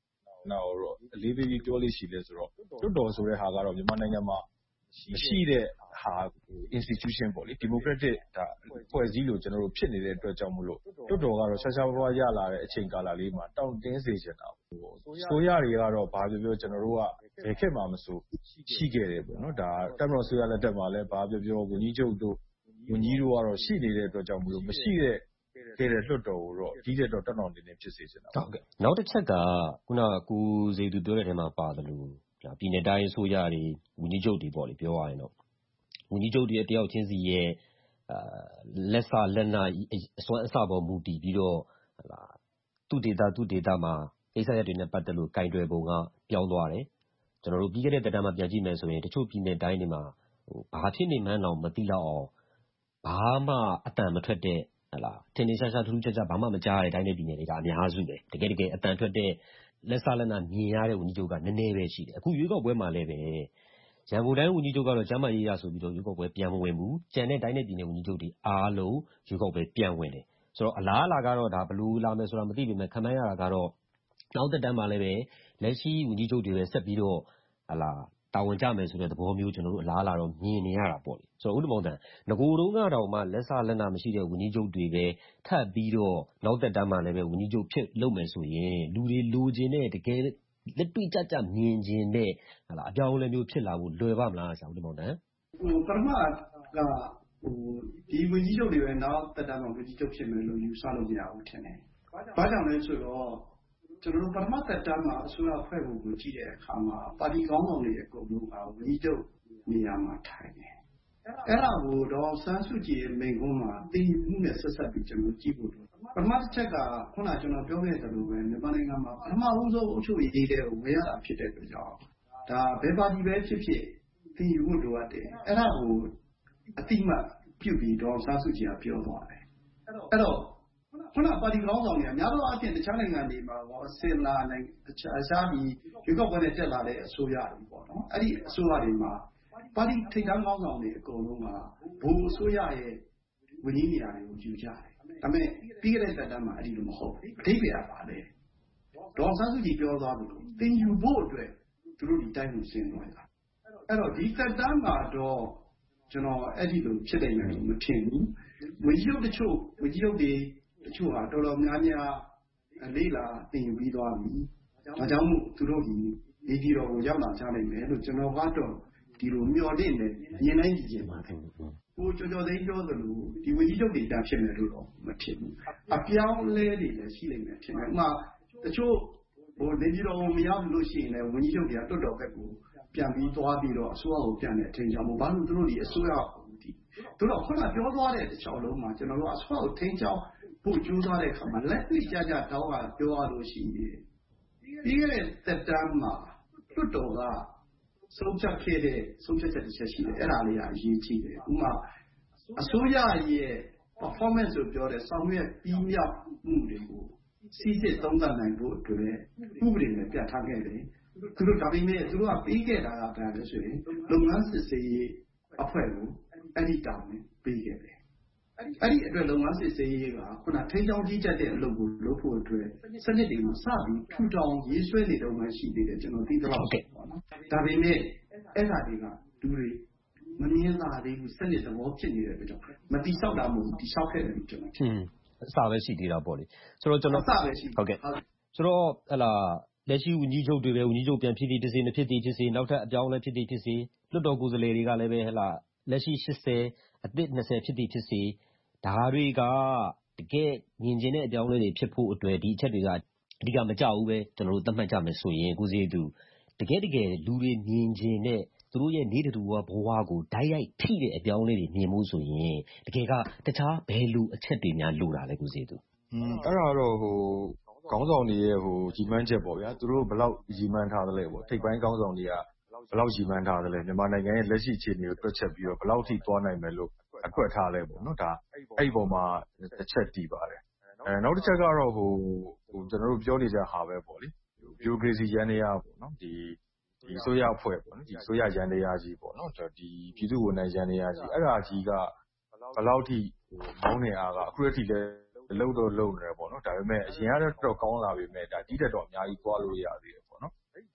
Speaker 17: နာကိုတော့အလေးပေးပြီးပြောလို့ရှိလဲဆိုတော့လွှတ်တော်ဆိုတဲ့ဟာကတော့မြန်မာနိုင်ငံမှာမရှိတဲ့ဟာ institution ပေါ့လေ democratic အဖွဲ့အစည်းလို့ကျွန်တော်တို့ဖြစ်နေတဲ့အတွက်ကြောင့်မို့လို့လွှတ်တော်ကတော့ရှားရှားပါးပါးရလာတဲ့အချိန်ကာလလေးမှာတောင့်တင်းစေချင်တာပေါ့အစိုးရတွေကတော့ဘာပြောပြောကျွန်တော်တို့ကဘယ်ခေတ်မှမဆိုရှိခဲ့တယ်ပေါ့နော်ဒါတပ်မတော်အစိုးရလက်ထက်မှာလည်းဘာပြောပြောဝန်ကြီးချုပ်တို့ဝန်ကြီးတို့ကတော့ရှိနေတဲ့အတွက်ကြောင့်မို့လို့မရှိတဲ့လွှတ်တော်ကိုတော့ဒီတဲ့တော့တောင့်တင်းနေဖြစ်စေချင်တာ
Speaker 1: ဟုတ်ကဲ့နောက်တစ်ချက်ကခုနကကိုဇေသူပြောတဲ့ထဲမှာပါတယ်လို့ပြည်နယ်တိုင်းအစိုးရတွေဝန်ကြီးချုပ်တွေပေါ့လေပြောရရင်တော့ဝန်ကြီးချုပ်တွေတယောက်ချင်းစီရဲ့လက်စာလက်နာအစွမ်းအစပေါ်မူတည်ပြီးတော့သူ့ဒေတာမှာကိစ္စရပ်တွေနဲ့ပတ်သက်လို့ကင်တွယ်ပုံကပြောင်းသွားတယ်ကျွန်တော်တို့ပြီးခဲ့တဲ့တက်မှာပြန်ကြည့်မယ်ဆိုရင်တချို့ပြည်နယ်တိုင်းတွေမှာဘာဖြစ်နေမှန်းတော့မသိတော့အောင်ဘာမှအတန်မထွက်တဲ့ထင်ထင်ရှားရှားထူးထူးခြားခြားဘာမှမကြားရတဲ့တိုင်းနဲ့ပြည်နယ်တွေကအများစုပဲတကယ်အတန်ထွက်တဲ့လက်စာလက်နာမြင်ရတဲ့ဝန်ကြီးချုပ်ကနည်းနည်းပဲရှိတယ်အခုရွေးကောက်ပွဲမှာလည်းပဲရန်ကုန်တိုင်းဝန်ကြီးချုပ်ကတော့ကျမ်းမာရေးရဆိုပြီးတော့ရွေးကောက်ပွဲပြန်မဝင်ဘူးကျန်တဲ့တိုင်းနဲ့ပြည်နယ်ဝန်ကြီးချုပ်တွေအားလုံးရွေးကောက်ပွဲပြန်ဝင်တယ်ဆိုတော့အလားအလာကတော့ဒါဘယ်လိုလာမယ်ဆိုတာမသိပေမဲ့ခံမှန်းရတာကတော့နောက်သက်တမ်းမှာလည်းပဲလက်ရှိဝန်ကြီးချုပ်တွေပဲဆက်ပြီးတော့တာဝန်ကျမယ်ဆိုတဲ့သဘောမျိုးကျွန်တော်တို့အလားအလာတော့မြင်နေရတာပေါ့လေဆိုတော့ဦးတင်မောင်တန်ငကိုတုံးကတော့မှလက်စာလက်နာမရှိတဲ့ဝန်ကြီးချုပ်တွေပဲထပ်ပြီးတော့နောက်သက်တမ်းမှာလည်းပဲဝန်ကြီးချုပ်ဖြစ်လုပ်မယ်ဆိုရင်လူတွေလိုချင်တဲ့တကယ်လက်တွေ့ကြမြင်ချင်တဲ့အပြောင်းအလဲမျိုးဖြစ်လာဖို့လွယ်ပါမလားဆရာဦးတင်မောင်တန်
Speaker 18: ပထမကဒီဝန်ကြီးချုပ်တွေပဲနောက်သက်တမ်းမှာဝန်ကြီးချုပ်ဖြစ်မယ်လို့ယူဆလို့မရဘူးထင်တယ်။ဘာကြောင့်လဲဆိုတော့ကျွန်တော်တို့ပထမသက်တမ်းမှာအစိုးရဖွဲ့ဖို့ကိုကြည့်တဲ့အခါမှာပါတီကောင်းဆောင်တွေအကုန်လုံးကဝန်ကြီးချုပ်နေရာမှာထိုင်တယ်။အဲ့ဒါကိုတော့စန်းစုကြည်ရဲ့မိန့်ခွန်းမှာသိမှုနဲ့ဆက်ဆက်ပြီးကျွန်တော်ကြည့်ဖို့လိုပထမတစ်ချက်ကခုနကျွန်တော်ပြောခဲ့သလိုပဲမြန်မာနိုင်ငံမှာပထမဦးဆုံးအုပ်ချုပ်ရေးတွေကိုဝယ်ရတာဖြစ်တဲ့အတွက်ကြောင့်ဒါဘယ်ပါတီပဲဖြစ်ဖြစ်သိယူဖို့လိုအပ်တယ်။အဲ့ဒါကိုအတိမတ်ပြုပြီးတော့စန်းစုကြည်ကပြောသွားတယ်။အဲ့တော့ခုနပါတီကောင်းဆောင်တွေကများသောအားဖြင့်တခြားနိုင်ငံတွေမှာဆင်လာနိုင်ငံအခြားဒီရွေးကောက်ပွဲနဲ့တက်လာတဲ့အစိုးရတွေပေါ့နော်အဲ့ဒီအစိုးရတွေမှာပါတီထိပ်တန်းကောင်းဆောင်တွေအကုန်လုံးကဘိုးအစိုးရရဲ့ဝန်ကြီးနေရာတွေကိုယူကြတယ်ဒါပေမဲ့ပြီးခဲ့တဲ့သက်တမ်းမှာအဲ့ဒီလိုမဟုတ်ဘူးအဓိပ္ပာယ်ကပါလေဒေါ်စန်းစုကြည်ပြောသွားလို့သင်ယူဖို့အတွက်သူတို့ဒီတိုင်းကိုဆင်းသွားတာအဲ့တော့ဒီသက်တမ်းမှာတော့ကျွန်တော်အဲ့ဒီလိုဖြစ်နိုင်မယ်လို့မထင်ဘူးဝန်ကြီးချုပ်တချို့ဝန်ကြီးချုပ်တွေတချို့ဟာတော်တော်များများလေးလာသင်ယူပြီးသွားပြီဒါကြောင့်မို့သူတို့ဒီနေပြည်တော်ကိုရောက်လာကြနိုင်မယ်လို့ကျွန်တော်ကတော့ဒီလိုမျှော်လင့်နေမြင်နိုင်ကြည့်ပါတယ်ကိုကျော်သိန်းပြောသလိုဒီဝန်ကြီးချုပ်တွေတာဖြစ်မယ်လို့တော့မထင်ဘူးအပြောင်းလဲတွေလည်းရှိနိုင်မယ်ထင်တယ်ဥပမာတချို့နေပြည်တော်ကိုမရောက်လို့ရှိရင်လည်းဝန်ကြီးချုပ်တွေကတွတ်တော်ဘက်ကိုပြန်ပြီးသွားပြီးတော့အစိုးရကိုပြန်တဲ့အထင်ကြောင့်ဘာလို့သူတို့ဒီအစိုးရသူတို့ခုနပြောသွားတဲ့တစ်ချောင်းလုံးမှာကျွန်တော်တို့အစိုးရကိုထိန်းချောင်းဖို့ကြိုးစားတဲ့အခါမှာလက်တွေ့ကြတောင်းတာပြောရလို့ရှိရင်ပြီးခဲ့တဲ့သက်တမ်းမှာတွတ်တော်ကဆုံးဖြတ်ခဲ့တဲ့ဆုံးဖြတ်ချက်တစ်ချက်ရှိတယ်အဲ့ဒါလေးကအရေးကြီးတယ်ဥပမာအစိုးရရဲ့ performance ကိုပြောတဲ့ဆောင်ရွက်ပြီးမြောက်မှုတွေကိုစီစစ်သုံးသပ်နိုင်ဖို့အတွက်ဥပဒေနဲ့ပြဋ္ဌာန်းခဲ့တယ်သူတို့ဒါပေမဲ့သူတို့ကပြီးခဲ့တာကဘာလဲဆိုရင်လုပ်ငန်းစစ်ဆေးရေးအဖွဲ့ကိုအဲ့ဒီတောင်းနဲ့ပြီးခဲ့တယ်အဲ့ဒီအတွက်လုပ်ငန်းစစ်ဆေးရေးကခုနထိန်းချောင်းကြီးကြပ်တဲ့အလုပ်ကိုလုပ်ဖို့အတွက်စနစ်တွေကိုစပြီးထူထောင်ရေးဆွဲနေတော့မှရှိသေးတယ်ကျွန်တော်သိသလောက်ပေါ့နော်ဒါပေမဲ့အဲ့ဒါတွေကလူတွေမမြင်သာသေးဘူးစနစ်သဘောဖြစ်နေတဲ့အတွက်ကြောင့်မတိဆောက်တာမဟုတ်ဘူးတိဆောက်ခဲ့တယ်လို့ကျွန်တော်
Speaker 1: အစပဲရှိသေးတာပေါ့လေဆိုတော့ကျွန်တော်ဟုတ်ကဲ့ဆိုတော့လက်ရှိဝန်ကြီးချုပ်တွေပဲဝန်ကြီးချုပ်ပြန်ဖြစ်သည်ဖြစ်စေမဖြစ်သည်ဖြစ်စေနောက်ထပ်အပြောင်းအလဲဖြစ်သည်ဖြစ်စေလွှတ်တော်ကိုယ်စားလှယ်တွေကလည်းပဲလက်ရှိ80အသစ်20ဖြစ်သည်ဖြစ်စေဒါတွေကတကယ်မြင်ကျင်တဲ့အပြောင်းအလဲတွေဖြစ်ဖို့အတွက်ဒီအချက်တွေကအဓိကမကြောက်ဘူးပဲကျွန်တော်တို့သတ်မှတ်ကြမယ်ဆိုရင်ကိုစီသူတကယ်လူတွေမြင်ကျင်တဲ့သူတို့ရဲ့နေတူဘဝကိုဓာတ်ရိုက်ထိတဲ့အပြောင်းအလဲတွေမြင်မှုဆိုရင်တကယ်ကတခြားဘယ်လိုအချက်တွေများလိုတာလဲကိုစီသူ
Speaker 17: အဲ့ဒါတော့ခေါင်းဆောင်တွေရဲ့ရည်မှန်းချက်ပေါ့ဗျာသူတို့ဘယ်လောက်ရည်မှန်းထားသလဲပေါ့ထိပ်ပိုင်းခေါင်းဆောင်တွေကဘယ်လောက်ရည်မှန်းထားသလဲမြန်မာနိုင်ငံရဲ့လက်ရှိအခြေအနေကိုတွက်ချက်ပြီးတော့ဘယ်လောက်ထိသွားနိုင်မယ်လို့အကွက်ထားလဲပေါ့နော်ဒါအဲ့ဒီပုံမှာတစ်ချက်တည်ပါတယ်နောက်တစ်ချက်ကတော့ကျွန်တော်တို့ပြောနေကြဟာပဲပေါ့လေဘီရိုကရေစီရန်တရားပေါ့နော်ဒီအစိုးရအဖွဲ့ပေါ့နော်ဒီအစိုးရရန်တရားကြီးပေါ့နော်ဒီပြည်သူ့ဝန်ထမ်းရန်တရားကြီးအဲ့ဒါကြီးကဘယ်လောက်ထိမောင်းနေအားကအခုအထိလည်းလုံနေတယ်ပေါ့နော်ဒါပေမဲ့အရင်ကတော့ကောင်းလာပေမဲ့ဒါဒီတက်တော့အများကြီးသွားလို့ရသေးတယ်ပေါ့နော်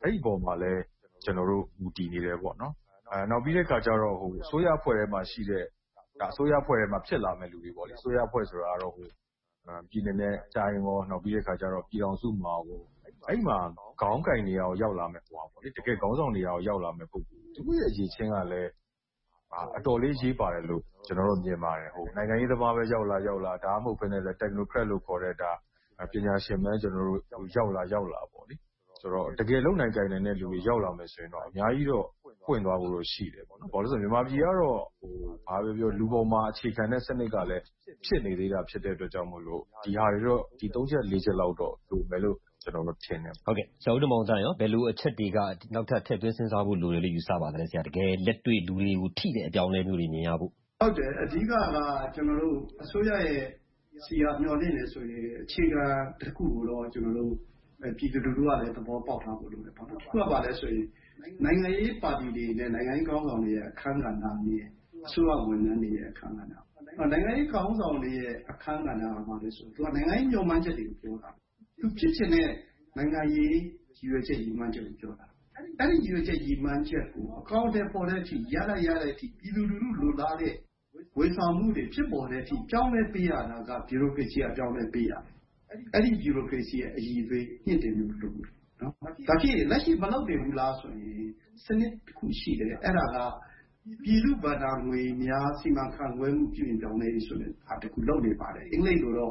Speaker 17: အဲဒီအပေါ်မှာလည်းကျနော်တို့မူတည်နေတယ်ပေါ့နော်။နောက်ပြီးတဲ့အခါကျတော့အစိုးရအဖွဲ့ထဲမှာရှိတဲ့အစိုးရအဖွဲ့ထဲမှာဖြစ်လာမယ့်လူတွေပေါ့လေ။အစိုးရအဖွဲ့ဆိုတာကတော့ပြည်နယ်နဲ့တိုင်းရောနောက်ပြီးတဲ့အခါကျတော့ပြည်ထောင်စုမှာရောအဲဒီမှာခေါင်းကိုင်နေရာကိုရောက်လာမယ့်ပေါ့လေ။တကယ်ခေါင်းဆောင်နေရာကိုရောက်လာမယ့်ပုဂ္ဂိုလ်သူ့ရဲ့အရည်အချင်းကလည်းအတော်လေးအရေးပါတယ်လို့ကျနော်တို့မြင်ပါတယ်။နိုင်ငံရေးသမားပဲရောက်လာဒါမှမဟုတ်ဘဲနဲ့လည်း Technocrat လို့ခေါ်တဲ့ပညာရှင်ပဲကျနော်တို့ရောက်လာပေါ့လေ။ဆိုတော့တကယ်လုပ်နိုင်ကိုင်နိုင်တဲ့လူတွေရောက်လာမယ်ဆိုရင်တော့အများကြီးတော့ပွင့်သွားဖို့တော့ရှိတယ်ပေါ့နော်။ဘာလို့လဲဆိုတော့မြန်မာပြည်ကတော့ဘာပဲပြောလူပေါ်မှာအခြေခံတဲ့စနစ်ကလည်းဖြစ်နေသေးတာဖြစ်တဲ့အတွက်ကြောင့်မို့လို့ဒီဟာတွေတော့ဒီ3ချက်4ချက်လောက်တော့လိုမယ်လို့ကျနော်တို့ထင်တယ်
Speaker 1: ။ဟုတ်ကဲ့ဆရာဦးတင်မောင်သန်းရောဘယ်လိုအချက်တွေကနောက်ထပ်ထည့်သွင်းစဉ်းစားဖို့လိုတယ်လို့ယူဆပါသလဲဆရာတကယ်လက်တွေ့လူတွေကိုထိတဲ့အပြောင်းအလဲမျိုးတွေမြင်ရဖို့
Speaker 18: ဟုတ်တယ်အဓိကကျနော်တို့အစိုးရရဲ့စီယာမျှော်လင့်နေဆိုရင်အခြေခံတစ်ခုကိုတော့ကျနော်တို့ပြည်သူလူထုကလည်းသဘောပေါက်ထားဖို့လိုတယ်ပေါ့နော်။တစ်ခုကပါလဲဆိုရင်နိုင်ငံရေးပါတီတွေနဲ့နိုင်ငံရေးခေါင်းဆောင်တွေရဲ့အခန်းကဏ္ဍနဲ့အစိုးရဝန်ထမ်းတွေရဲ့အခန်းကဏ္ဍ။နိုင်ငံရေးခေါင်းဆောင်တွေရဲ့အခန်းကဏ္ဍကပါလဲဆိုသူကနိုင်ငံရေးညှို့မှန်းချက်တွေကိုပြောတာ။သူဖြစ်ချင်တဲ့နိုင်ငံရေးရည်ရွယ်ချက်ရည်မှန်းချက်ကိုပြောတာ။အဲဒီရည်ရွယ်ချက်ရည်မှန်းချက်ကိုအကောင့်ထဲပေါ်တဲ့အထိရတဲ့အထိပြည်သူလူထုလိုလားတဲ့ဝန်ဆောင်မှုတွေဖြစ်ပေါ်တဲ့အထိပြောင်းလဲပေးရတာကဗျူရိုကရေစီကပြောင်းလဲပေးရတယ်။အဲဒီဗျူရိုကရေစီရဲ့အရည်အသွေးမြင့်တင်မှုလုပ်လို့နော်။ဒါဖြစ်လက်ရှိမလုပ်နိုင်ဘူးလားဆိုရင်စနစ်တစ်ခုရှိတယ်။အဲ့ဒါကပြည်သူ့ဘဏ္ဍာငွေများစီမံခန့်ခွဲမှုပြုပြင်ပြောင်းလဲရေးဆိုတဲ့ဟာတစ်ခုလုပ်နေပါတယ်။အင်္ဂလိပ်လိုတော့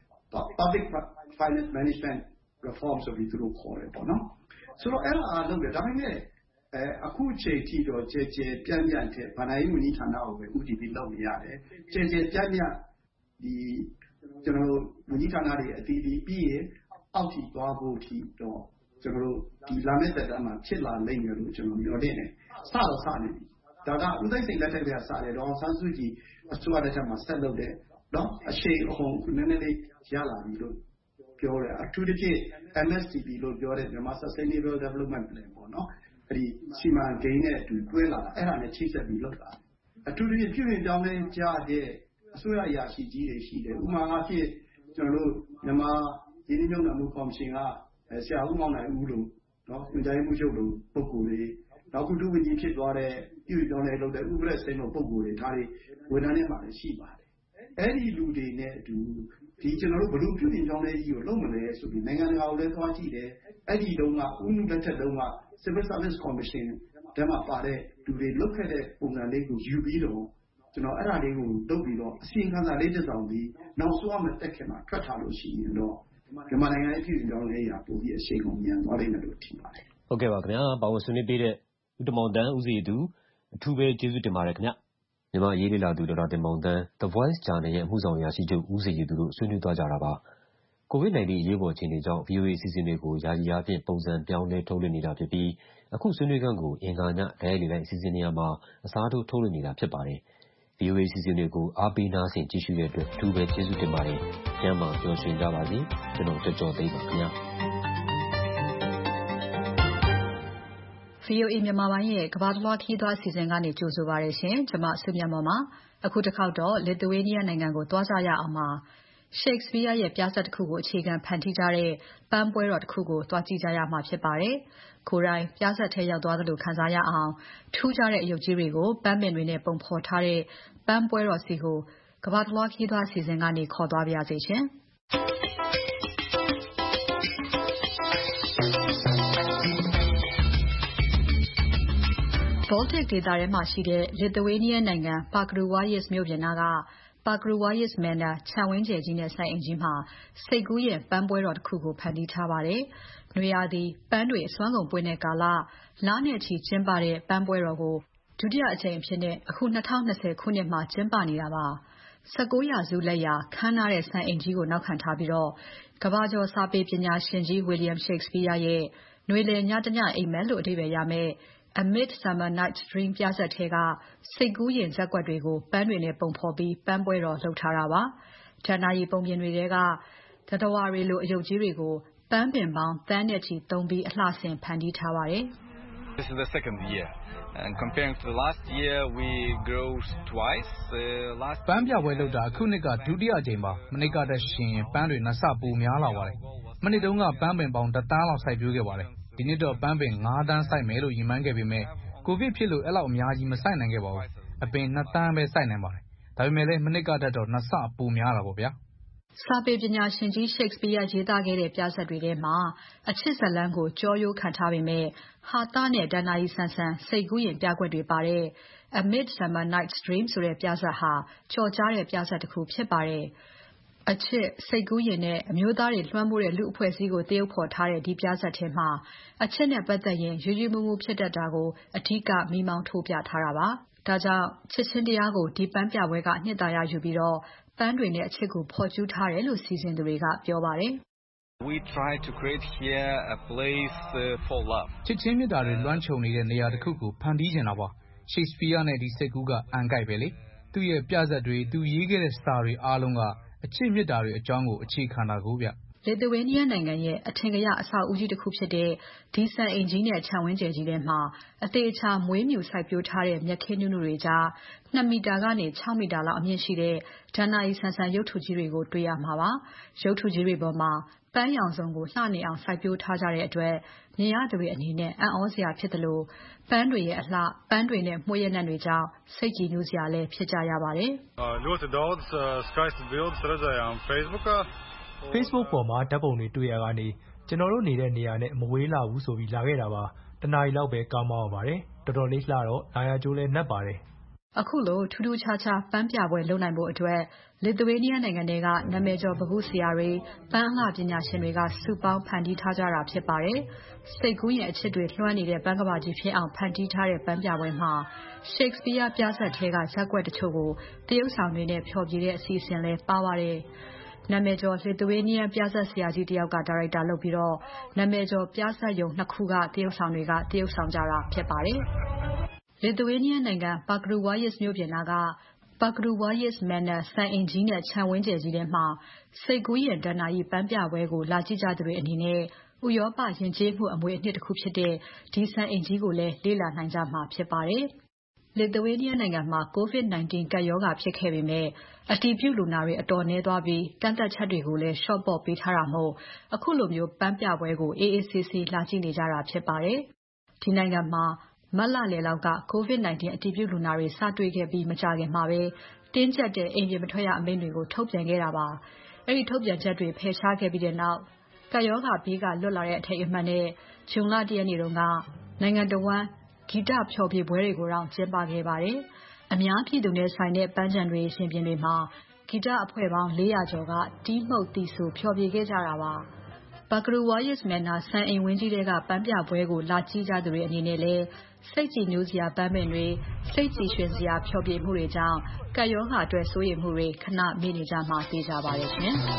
Speaker 18: Public Finance Management Reform ဆိုပြီးသူတို့ခေါ်တယ်ပေါ့နော်။ဆိုတော့အဲ့ဒါလုပ်တယ်ဒါပေမဲ့အခုအချိန်ထိတော့ကျယ်ကျယ်ပြန့်ပြန့်တဲ့ဘဏ္ဍာရေးဝန်ကြီးဌာနကိုပဲဦးတည်ပြီးလုပ်နေရတယ်။ကျယ်ကျယ်ပြန့်ပြန့်ကျွန်တော်တို့ဝန်ကြီးဌာနတွေအသီးသီးပြီးရင်အောက်ထိသွားဖို့အထိတော့ကျွန်တော်တို့ဒီလာမယ့်သက်တမ်းမှာဖြစ်လာလိမ့်မယ်လို့ကျွန်တော်မျှော်လင့်တယ်။စနေပြီ။ဒါကဦးသိန်းစိန်လက်ထက်ကစတယ်ဒေါ်အောင်ဆန်းစုကြည်အစိုးရလက်ထက်မှာဆက်လုပ်တဲ့နော်အရှိန်အဟုန်နည်းနည်းလေးရလာပြီလို့ပြောတယ်။အထူးသဖြင့် MSDP လို့ပြောတဲ့မြန်မာ Sustainable Development Plan ပေါ့နော်။အဲဒီစီမံကိန်းနဲ့အတူတွဲလာတာအဲ့ဒါနဲ့ချိတ်ဆက်ပြီးလုပ်တာအထူးသဖြင့်ပြုပြင်ပြောင်းလဲကြတဲ့အစိုးရအရာရှိကြီးတွေရှိတယ်ဥပမာအားဖြင့်ကျွန်တော်တို့မြန်မာရင်းနှီးမြှုပ်နှံမှုကော်မရှင်ကဆရာဦးမောင်နိုင်ဦးလို့နော်ညွှန်ကြားရေးမှူးချုပ်လို့ပုဂ္ဂိုလ်တွေနောက်ခုဒုဝန်ကြီးဖြစ်သွားတဲ့ပြုပြင်ပြောင်းလဲလုပ်တဲ့ဥပဒေစိန်လို့ပုဂ္ဂိုလ်တွေဒါတွေဝန်ထမ်းတွေမှာလည်းရှိပါတယ်အဲ့ဒီလူတွေနဲ့အတူဒီကျွန်တော်တို့ဘယ်လိုပြုပြင်ပြောင်းလဲကြီးကိုလုပ်မလဲဆိုပြီးနိုင်ငံတကာကိုလည်းသွားကြည့်တယ်အဲ့ဒီတုန်းကဦးမှုလက်ထက်တုန်းက Civil Service Commission တဲမှာပါတဲ့လူတွေလုပ်ခဲ့တဲ့ပုံစံလေးကိုယူပြီးတော့ကျွန်တော်အဲ့ဒါလေးကိုလုပ်ပြီးတော့အစီအခံစာလေးတစ်စောင်ပြီးနောက်ဆိုရမယ့်တက်ခင်မှာထွက်ထားလို့ရှိရင်တော့မြန်မာနိုင်ငံရဲ့ပြည်ပြောင်းလဲရာပိုပြီးအရှိန်ကုန်မြန်သွားလိမ့်မယ်လို့ထင်ပါတယ်
Speaker 1: ။ဟုတ်ကဲ့ပါခင်ဗျာ။ပါဝင်ဆွေးနွေးပေးတဲ့ဦးတင်မောင်သန်းဦးစီသူအထူးပဲကျေးဇူးတင်ပါတယ်ခင်ဗျ။မြန်မာရေးလေ့လာသူဒေါက်တာတင်မောင်သန်း The Voice ဂျာနယ်ရဲ့အမှုဆောင်အရာရှိချုပ်ဦးစီသူတို့ဆွေးနွေးသွားကြတာပါ။ COVID-19 အရေးပေါ်အခြေအနေကြောင့် VOA အစီအစဉ်တွေကိုယာယီအားဖြင့်ပုံစံပြောင်းလဲထုတ်လွှင့်နေတာဖြစ်ပြီးအခုဆွေးနွေးခန်းကိုအင်္ဂါညဓာတ်ရိုက်လေလိုက်အစီအစဉ်နေရာမှာအစားထိုးထုတ်လွှင့်နေတာဖြစ်ပါတယ်။ VOA အစီအစဉ်တွေကိုအားပေးနားဆင်ကြည့်ရှုတဲ့အတွက်အထူးပဲကျေးဇူးတင်ပါတယ်။ကျန်းမာပျော်ရွှင်ကြပါစေ။ကျွန်တော်ကျော်သိန်းပါခင်ဗျာ။
Speaker 19: VOA မြန်မာပိုင်းရဲ့ကမ္ဘာတလွှားခရီးသွားအစီအစဉ်ကနေကြိုဆိုပါရရှင်။ကျွန်မစုမြတ်မောင်ပါ။အခုတစ်ခေါက်တော့ Lithuania နိုင်ငံကိုသွားကြရအောင်ပါ။ Shakespeare ရဲ့ပြဇာတ်တစ်ခုကိုအခြေခံဖန်တီးကြတဲ့ပန်းပွဲတော်တစ်ခုကိုသွားကြည့်ကြရမှာဖြစ်ပါတယ်။ကိုယ်တိုင်ပြဇာတ်ထဲရောက်သွားသလိုခံစားရအောင်ထူးခြားတဲ့အယုတ်ကြီးတွေကိုပန်းပင်တွေနဲ့ပုံဖော်ထားတဲ့ပန်းပွဲတော်စီကိုကမ္ဘာတလွှားခရီးသွားအစီအစဉ်ကနေခေါ်သွားပါရစေရှင်။ Baltic ဒေသထဲမှာရှိတဲ့ Lithuania နိုင်ငံ Pakruojis မြို့ပြင်နားက Pakruojis Manor ခြံဝန်းကျယ်ကြီးနဲ့စိုက်အိမ်ကြီးမှာစိတ်ကူးယဉ်ပန်းပွဲတော်တစ်ခုကိုဖန်တီးထားပါတယ်။နွေရာသီပန်းတွေအစွမ်းကုန်ပွင့်တဲ့ကာလလနဲ့ချီကျင်းပတဲ့ပန်းပွဲတော်ကိုဒုတိယအကြိမ်အဖြစ်အခု2020ခုနှစ်မှာကျင်းပနေတာပါ။19ရာစုလက်ရာခမ်းနားတဲ့စိုက်အိမ်ကြီးကိုနောက်ခံထားပြီးကမ္ဘာကျော်စာပေပညာရှင်ကြီး William Shakespeare ရဲ့နွေလည်ညတညအိပ်မက်လို့အဓိပ္ပါယ်ရမယ့်A Midsummer Night's Dream ပြဇာတ်ထဲကစိတ်ကူးယဉ်ဇာတ်ကွက်တွေကိုပန်းတွေနဲ့ပုံဖော်ပြီးပန်းပွဲတော်လုပ်ထားတာပါ။ဌာနကြီးပုံပြင်တွေထဲကသတ္တဝါတွေလိုအယုတ်ကြီးတွေကိုပန်းပင်ပေါင်းသန်းနဲ့ချီသုံးပြီးအလှဆင်ဖန်တီးထားပါတယ်။
Speaker 20: This is the second year and comparing to the last year we grow twice last
Speaker 21: ပန်းပြပွဲလုပ်တာအခုနှစ်ကဒုတိယအကြိမ်ပါ။မနှစ်ကတည်းကရှင်ပန်းတွေနှစ်ဆပိုများလာပါတယ်။မနှစ်တုန်းကပန်းပင်ပေါင်း1,000,000လောက်စိုက်ပျိုးခဲ့ပါတယ်။ဒီနှစ်တော့ပန်းပင်9 သန်းစိုက်မယ်လို့ရည်မှန်းခဲ့ပေမဲ့ကိုဗစ်ဖြစ်လို့အဲ့လောက်အများကြီးမစိုက်နိုင်ခဲ့ပါဘူး။အပင်2 သန်းပဲစိုက်နိုင်ပါတယ်။ဒါပေမဲ့လည်းမနှစ်ကထက်တော့2 ဆပိုများတာပေါ့ဗျာ။
Speaker 19: စာပေပညာရှင်ကြီး Shakespeare ရေးသားခဲ့တဲ့ပြဇာတ်တွေထဲမှာအချစ်ဇာတ်လမ်းကိုကြောရိုးခံထားပေမဲ့ဟာသနဲ့ဒဏ္ဍာရီဆန်ဆန်စိတ်ကူးရင်ပြကွက်တွေပါတဲ့ A Midsummer Night's Dream ဆိုတဲ့ပြဇာတ်ဟာကျော်ကြားတဲ့ပြဇာတ်တစ်ခုဖြစ်ပါတယ်။အချစ်စိတ်ကူးရင်နဲ့အမျိုးသားတွေလွှမ်းမိုးတဲ့လူအဖွဲ့အစည်းကိုသရုပ်ဖော်ထားတဲ့ဒီပြဇာတ်ထဲမှာအချစ်နဲ့ပတ်သက်ရင်ရွရွမူမူဖြစ်တတ်တာကိုအထူးမိမောင်းထိုးပြထားတာပါ။ဒါကြောင့်ချစ်ချင်းတရားကိုဒီပန်းပြပွဲကနှစ်သာရယူပြီးပန်းတွေနဲ့အချစ်ကိုဖော်ကျူးထားတယ်လို့စီစဉ်သူတွေကပြောပါတယ်။
Speaker 20: We try to create here a place for love.
Speaker 21: ချစ်ချင်းမြတ်တာတွေလွှမ်းခြုံနေတဲ့နေရာတစ်ခုကိုဖန်တီးချင်တာပါ။ Shakespeare နဲ့ဒီစိတ်ကူးကအန်ကိုက်ပဲလေ။သူ့ရဲ့ပြဇာတ်တွေသူရေးခဲ့တဲ့စာတွေအားလုံးကအချစ်မြတ်တာတွေအကြောင်းကိုအခြေခံတာကိုဗျ။
Speaker 19: Lithuania နိုင်ငံရဲ့အထင်ကရအဆောက်အဦကြီးတစ်ခုဖြစ်တဲ့ဒီစံအိမ်ကြီးနဲ့ခြံဝန်းကျယ်ကြီးထဲမှာအသေးအချာမွေးမြူစိုက်ပျိုးထားတဲ့မြက်ခင်းနုနုတွေကြား2 မီတာကနေ6 မီတာလောက်အမြင့်ရှိတဲ့ဒဏ္ဍာရီဆန်ဆန်ရုပ်တုကြီးတွေကိုတွေ့ရမှာပါ။ရုပ်တုကြီးတွေပေါ်မှာပန်းရောင်စုံကိုလှနေအောင်စိုက်ပျိုးထားကြတဲ့အတွက်မြင်ရသူတွေအနေနဲ့အံ့ဩစရာဖြစ်တယ်လို့ပန်းတွေရဲ့အလှပန်းတွေနဲ့မှုရနံ့တွေကြောင့်စိတ်ကြည်နူးစရာလည်းဖြစ်ကြရပါတယ်
Speaker 3: ။ Facebook ပေါ်မှာဓာတ်ပုံတွေတွေ့ရကနေကျွန်တော်တို့နေတဲ့နေရာနဲ့မဝေးလာဘူးဆိုပြီးလာခဲ့တာပါ။တနားရီလောက်ပဲကားမောင်းရပါတယ်။တော်တော်လေးလှတော့လာရကျိုးလည်းနှက်ပါတယ်
Speaker 19: ။အခုလိုထူးထူးခြားခြားပန်းပြပွဲလုပ်နိုင်ဖို့အတွက် Lithuania နိုင်ငံထဲကနာမည်ကျော်ပန်းဆရာတွေပန်းအလှပညာရှင်တွေကစုပေါင်းဖန်တီးထားကြတာဖြစ်ပါတယ်။စိတ်ကူးရင်အချစ်တွေလွှမ်းနေတဲ့ပန်းကမ္ဘာကြီးဖြစ်အောင်ဖန်တီးထားတဲ့ပန်းပြပွဲမှာ Shakespeare ပြဇာတ်ထဲကဇာတ်ကွက်တချို့ကိုတရုတ်ဆောင်တွေနဲ့ဖျော်ဖြေတဲ့အစီအစဉ်လည်းပါပါတယ်။နာမည်ကျော် Lithuania ပြဇာတ်ဆရာကြီးတယောက်ကဒါရိုက်တာလုပ်ပြီးနာမည်ကျော်ပြဇာတ်ရုံ2 ခုကတရုတ်ဆောင်တွေကတရုတ်ဆောင်ကြတာဖြစ်ပါတယ်။ Lithuania နိုင်ငံ Pakruojis မြို့ပြင်နားက Pakruojis Manor စံအိမ်ကြီးနဲ့ခြံဝန်းကျယ်ကြီးထဲမှာစိတ်ကူးရင်ဒဏ္ဍာရီပန်းပြပွဲကိုလာကြည့်ကြသူတွေအနေနဲ့ဥရောပယဉ်ကျေးမှုအမွေအနှစ်တစ်ခုဖြစ်တဲ့ဒီစံအိမ်ကြီးကိုလည်းလေ့လာနိုင်ကြမှာဖြစ်ပါတယ်။ Lithuania နိုင်ငံမှာ COVID-19 ကပ်ရောဂါဖြစ်ခဲ့ပေမဲ့အတည်ပြုလူနာတွေအတော်နည်းသွားပြီးကန့်သတ်ချက်တွေကိုလည်းလျှော့ပေါ့ပေးထားတာမို့အခုလိုမျိုးပန်းပြပွဲကိုအေးအေးဆေးဆေးလာကြည့်နေကြတာဖြစ်ပါတယ်။ဒီနိုင်ငံမှာမတ်လလယ်လောက်က COVID-19 အတည်ပြုလူနာတွေစတွေ့ခဲ့ပြီးမကြာခင်မှာပဲတင်းကျပ်တဲ့အိမ်ပြင်မထွက်ရအမိန့်တွေကိုထုတ်ပြန်ခဲ့တာပါ။အဲဒီထုတ်ပြန်ချက်တွေဖယ်ရှားခဲ့ပြီးနောက်ကပ်ရောဂါဘေးကလွတ်လာတဲ့အထိမ်းအမှတ်နဲ့ဇွန်လ 1 ရက်နေ့ကနိုင်ငံတော်ဝန်ဂီတဖျော်ဖြေပွဲတွေကိုတောင်ကျင်းပခဲ့ပါတယ်။အများပြည်သူနဲ့ဆိုင်တဲ့ပန်းခြံတွေရှင်ပြင်တွေမှာဂီတအဖွဲ့ပေါင်း400 ကျော်ကတီးမှုတ်သီဆိုဖျော်ဖြေခဲ့ကြတာပါ။ Pakruojis Manor စံအိမ်ဝန်းကြီးထဲကပန်းပြပွဲကိုလာကြည့်ကြသူတွေအနေနဲ့လည်းစိတ်ကြည်နူးစရာပန်းပင်တွေစိတ်ကြည်ရွှင်စရာဖျော်ဖြေမှုတွေကြောင့်ကပ်ရောဂါအတွက်စိုးရိမ်မှုတွေခဏမေ့နေကြမှာသိကြပါတယ်ရှင်။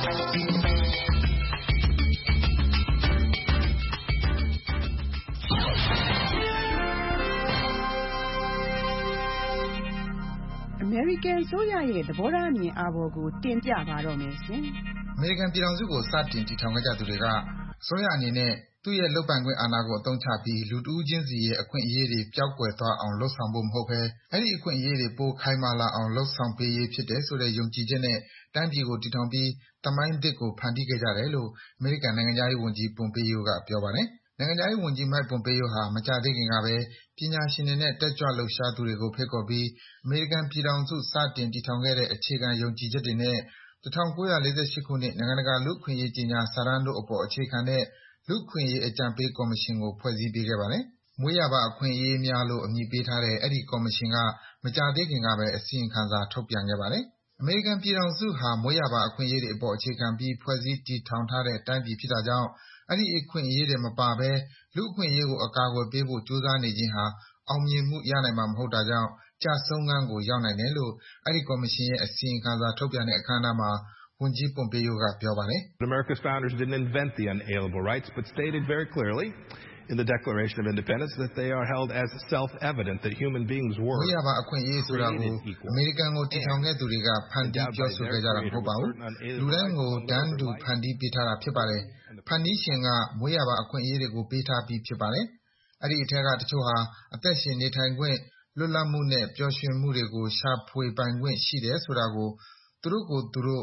Speaker 22: American အစိုးရရဲ့သဘောထားအမြင်အာဘော်ကိုတင်ပြပါတော့မယ်ရှင်
Speaker 16: ။ American ပြည်ထောင်စုကိုစတင်တည်ထောင်ခဲ့ကြသူတွေကအစိုးရအနေနဲ့သူ့ရဲ့လုပ်ပိုင်ခွင့်အာဏာကိုအသုံးချပြီးလူတဦးချင်းစီရဲ့အခွင့်အရေးတွေပျောက်ကွယ်သွားအောင်လုပ်ဆောင်ဖို့မဟုတ်ဘဲအဲဒီအခွင့်အရေးတွေပိုခိုင်မာလာအောင်လုပ်ဆောင်ပေးရေးဖြစ်တယ်ဆိုတဲ့ယုံကြည်ချက်နဲ့တိုင်းပြည်ကိုတည်ထောင်ပြီးသမိုင်းသစ်ကိုဖန်တီးခဲ့ကြတယ်လို့အမေရိကန်နိုင်ငံခြားရေးဝန်ကြီး Pompeo ကပြောပါတယ်။နိုင်ငံခြားရေးဝန်ကြီး Mike Pompeo ဟာမကြာသေးခင်ကပဲပညာရှင်တွေနဲ့တက်ကြွလှုပ်ရှားသူတွေကိုဖိတ်ခေါ်ပြီးအမေရိကန်ပြည်ထောင်စုစတင်တည်ထောင်ခဲ့တဲ့အခြေခံယုံကြည်ချက်တွေနဲ့1948ခုနှစ်နိုင်ငံတကာလူ့အခွင့်အရေးကြေညာစာတမ်းတို့အပေါ်အခြေခံတဲ့လူ့အခွင့်အရေးအကြံပေးကော်မရှင်ကိုဖွဲ့စည်းပေးခဲ့ပါတယ်။မွေးရာပါအခွင့်အရေးများလို့အမည်ပေးထားတဲ့အဲဒီကော်မရှင်ကမကြာသေးခင်ကပဲအစီရင်ခံစာထုတ်ပြန်ခဲ့ပါတယ်။အမေရိကန်ပြည်ထောင်စုဟာမွေးရာပါအခွင့်အရေးတွေအပေါ်အခြေခံပြီးဖွဲ့စည်းတည်ထောင်ထားတဲ့တိုင်းပြည်ဖြစ်တာကြောင့်အဲဒီအခွင့်အရေးတွေမပါဘဲလူ့အခွင့်အရေးကိုအကာအကွယ်ပေးဖို့ကြိုးစားနေခြင်းဟာအောင်မြင်မှုရနိုင်မှာမဟုတ်တာကြောင့်ကျဆုံးခန်းကိုရောက်နိုင်တယ်လို့အဲဒီကော်မရှင်ရဲ့အစီရင်ခံစာထုတ်ပြန်တဲ့အခမ်းအနားမှာဝန်ကြီး Pompeo ကပြောပါတယ်။
Speaker 23: America's founders didn't invent the unalienable rights but stated very clearly in the Declaration of Independence that they are held as self-evident that human beings were
Speaker 16: မွေးရာပါအခွင့်အရေးဆိုတာကိုအမေရိကန်ကိုတည်ထောင်ခဲ့သူတွေကဖန်တီးပြောဆိုခဲ့ကြတာမဟုတ်ပါဘူး။လူတိုင်းကိုတန်းတူဖန်တီးပေးထားတာဖြစ်ပါတယ်။ဖန်တီးရှင်ကမွေးရာပါအခွင့်အရေးတွေကိုပေးထားပြီးဖြစ်ပါတယ်။အဲဒီအထက်ကတချို့ဟာအသက်ရှင်နေထိုင်ခွင့်လွတ်လပ်မှုနဲ့ပျော်ရွှင်မှုတွေကိုရှာဖွေပိုင်ခွင့်ရှိတယ်ဆိုတာကိုသူတို့ကိုယ်သူတို့သ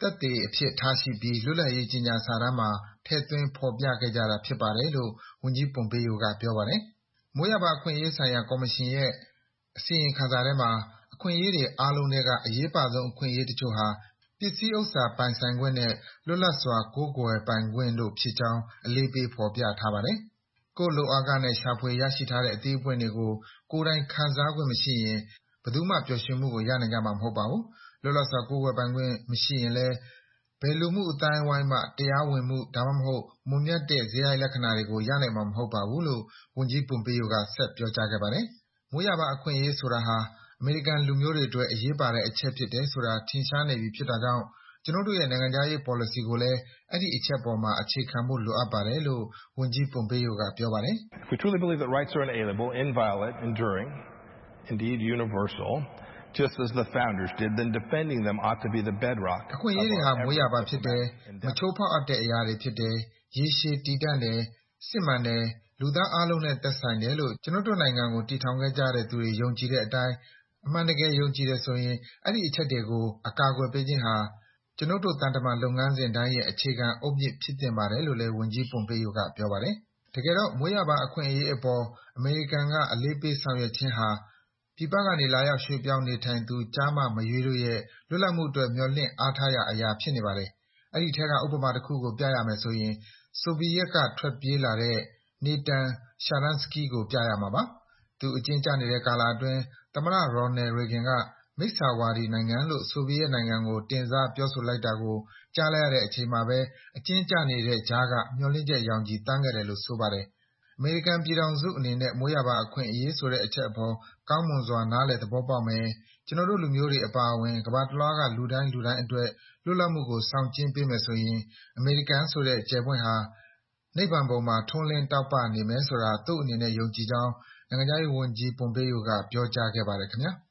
Speaker 16: သက်သေအဖြစ်ထားရှိပြီးလွတ်လပ်ရေးကြေညာစာတမ်းမှာထည့်သွင်းဖော်ပြခဲ့ကြတာဖြစ်ပါတယ်လို့ဝန်ကြီး Pompeo ကပြောပါတယ်။မွေးရာပါအခွင့်အရေးဆိုင်ရာကော်မရှင်ရဲ့အစီရင်ခံစာထဲမှာအခွင့်အရေးတွေအားလုံးထဲကအရေးပါဆုံးအခွင့်အရေးတချို့ဟာပစ္စည်းဥစ္စာပိုင်ဆိုင်ခွင့်နဲ့လွတ်လပ်စွာကိုးကွယ်ပိုင်ခွင့်တို့ဖြစ်ကြောင်းအလေးပေးဖော်ပြထားပါတယ်။ကိုယ့်လုပ်အားခနဲ့ရှာဖွေရရှိထားတဲ့အသီးအပွင့်တွေကိုကိုယ်တိုင်ခံစားခွင့်မရှိရင်ဘယ်သူမှပျော်ရွှင်မှုကိုရနိုင်ကြမှာမဟုတ်ပါဘူး။လွတ်လပ်စွာကိုးကွယ်ပိုင်ခွင့်မရှိရင်လည်းဘယ်လူမှုအသိုင်းအဝိုင်းမှတရားဝင်မှုဒါမှမဟုတ်မွန်မြတ်တဲ့စရိုက်လက္ခဏာတွေကိုရနိုင်မှာမဟုတ်ပါဘူးလို့ဝန်ကြီး Pompeo ကဆက်ပြောကြားခဲ့ပါတယ်။မွေးရာပါအခွင့်အရေးဆိုတာဟာအမေရိကန်လူမျိုးတွေအတွက်အရေးပါတဲ့အချက်ဖြစ်တယ်ဆိုတာထင်ရှားနေပြီဖြစ်တာကြောင့်ကျွန်တော်တို့ရဲ့နိုင်ငံခြားရေး policy ကိုလည်းအဲဒီအချက်ပေါ်မှာအခြေခံဖို့လိုအပ်ပါတယ်လို့ဝန်ကြီး Pompeo ကပြောပါတယ်။
Speaker 23: If we truly believe that rights are inalienable, inviolate, enduring, indeed universal, just as the founders did, then defending them ought to be the bedrock.
Speaker 16: အခွင့်အရေးတွေဟာမွေးရာပါဖြစ်တယ်မချိုးဖောက်အပ်တဲ့အရာတွေဖြစ်တယ်ရေရှည်တည်တံ့တယ်စစ်မှန်တယ်လူသားအားလုံးနဲ့သက်ဆိုင်တယ်လို့ကျွန်တော်တို့နိုင်ငံကိုတည်ထောင်ခဲ့ကြတဲ့သူတွေယုံကြည်တဲ့အတိုင်းအမှန်တကယ်ယုံကြည်တယ်ဆိုရင်အဲ့ဒီအချက်တွေကိုအကာအကွယ်ပေးခြင်းဟာကျွန်တော်တို့တန်တမာလုပ်ငန်းစဉ်တိုင်းရဲ့အခြေခံအုတ်မြစ်ဖြစ်တင်ပါတယ်လို့လည်းဝန်ကြီး Pompeo ကပြောပါတယ်။တကယ်တော့မွေးရာပါအခွင့်အရေးအပေါ်အမေရိကန်ကအလေးပေးဆောင်ရွက်ခြင်းဟာပြည်ပကနေလာရောက်ရွှေ့ပြောင်းနေထိုင်သူကျားမမရွေးတို့ရဲ့လွတ်လပ်မှုအတွက်မျှော်လင့်အားထားရာအရာဖြစ်နေပါတယ်။အဲဒီထဲကဥပမာတစ်ခုကိုပြရမယ်ဆိုရင်ဆိုဗီယက်ကထွက်ပြေးလာတဲ့ Natan Sharansky ကိုပြရမှာပါ။သူအကျဉ်းကျနေတဲ့ကာလအတွင်းသမ္မတ Ronald Reagan ကမိစ္ဆာဝါဒီနိုင်ငံလို့ဆိုဗီယက်နိုင်ငံကိုတင်စားပြောဆိုလိုက်တာကိုကြားလိုက်ရတဲ့အချိန်မှာပဲအကျဉ်းကျနေတဲ့ကြားကမျှော်လင့်ချက်ရောင်ခြည်သန်းခဲ့တယ်လို့ဆိုပါတယ်။အမေရိကန်ပြည်ထောင်စုအနေနဲ့မွေးရာပါအခွင့်အရေးဆိုတဲ့အချက်အပေါ်ကောင်းမွန်စွာနားလည်သဘောပေါက်မယ်။ကျွန်တော်တို့လူမျိုးတွေအပါအဝင်ကမ္ဘာတလွှားကလူတိုင်းအတွက်လွတ်လပ်မှုကိုဆောင်ကျဉ်းပေးမယ်ဆိုရင်အမေရိကန်ဆိုတဲ့ကြယ်ပွင့်ဟာနိဗ္ဗာန်ဘုံမှာထွန်းလင်းတောက်ပနေမယ်ဆိုတာသူ့အနေနဲ့ယုံကြည်ကြောင်းနိုင်ငံခြားရေးဝန်ကြီး Pompeo ကပြောကြားခဲ့ပါတယ်ခင်ဗျာ။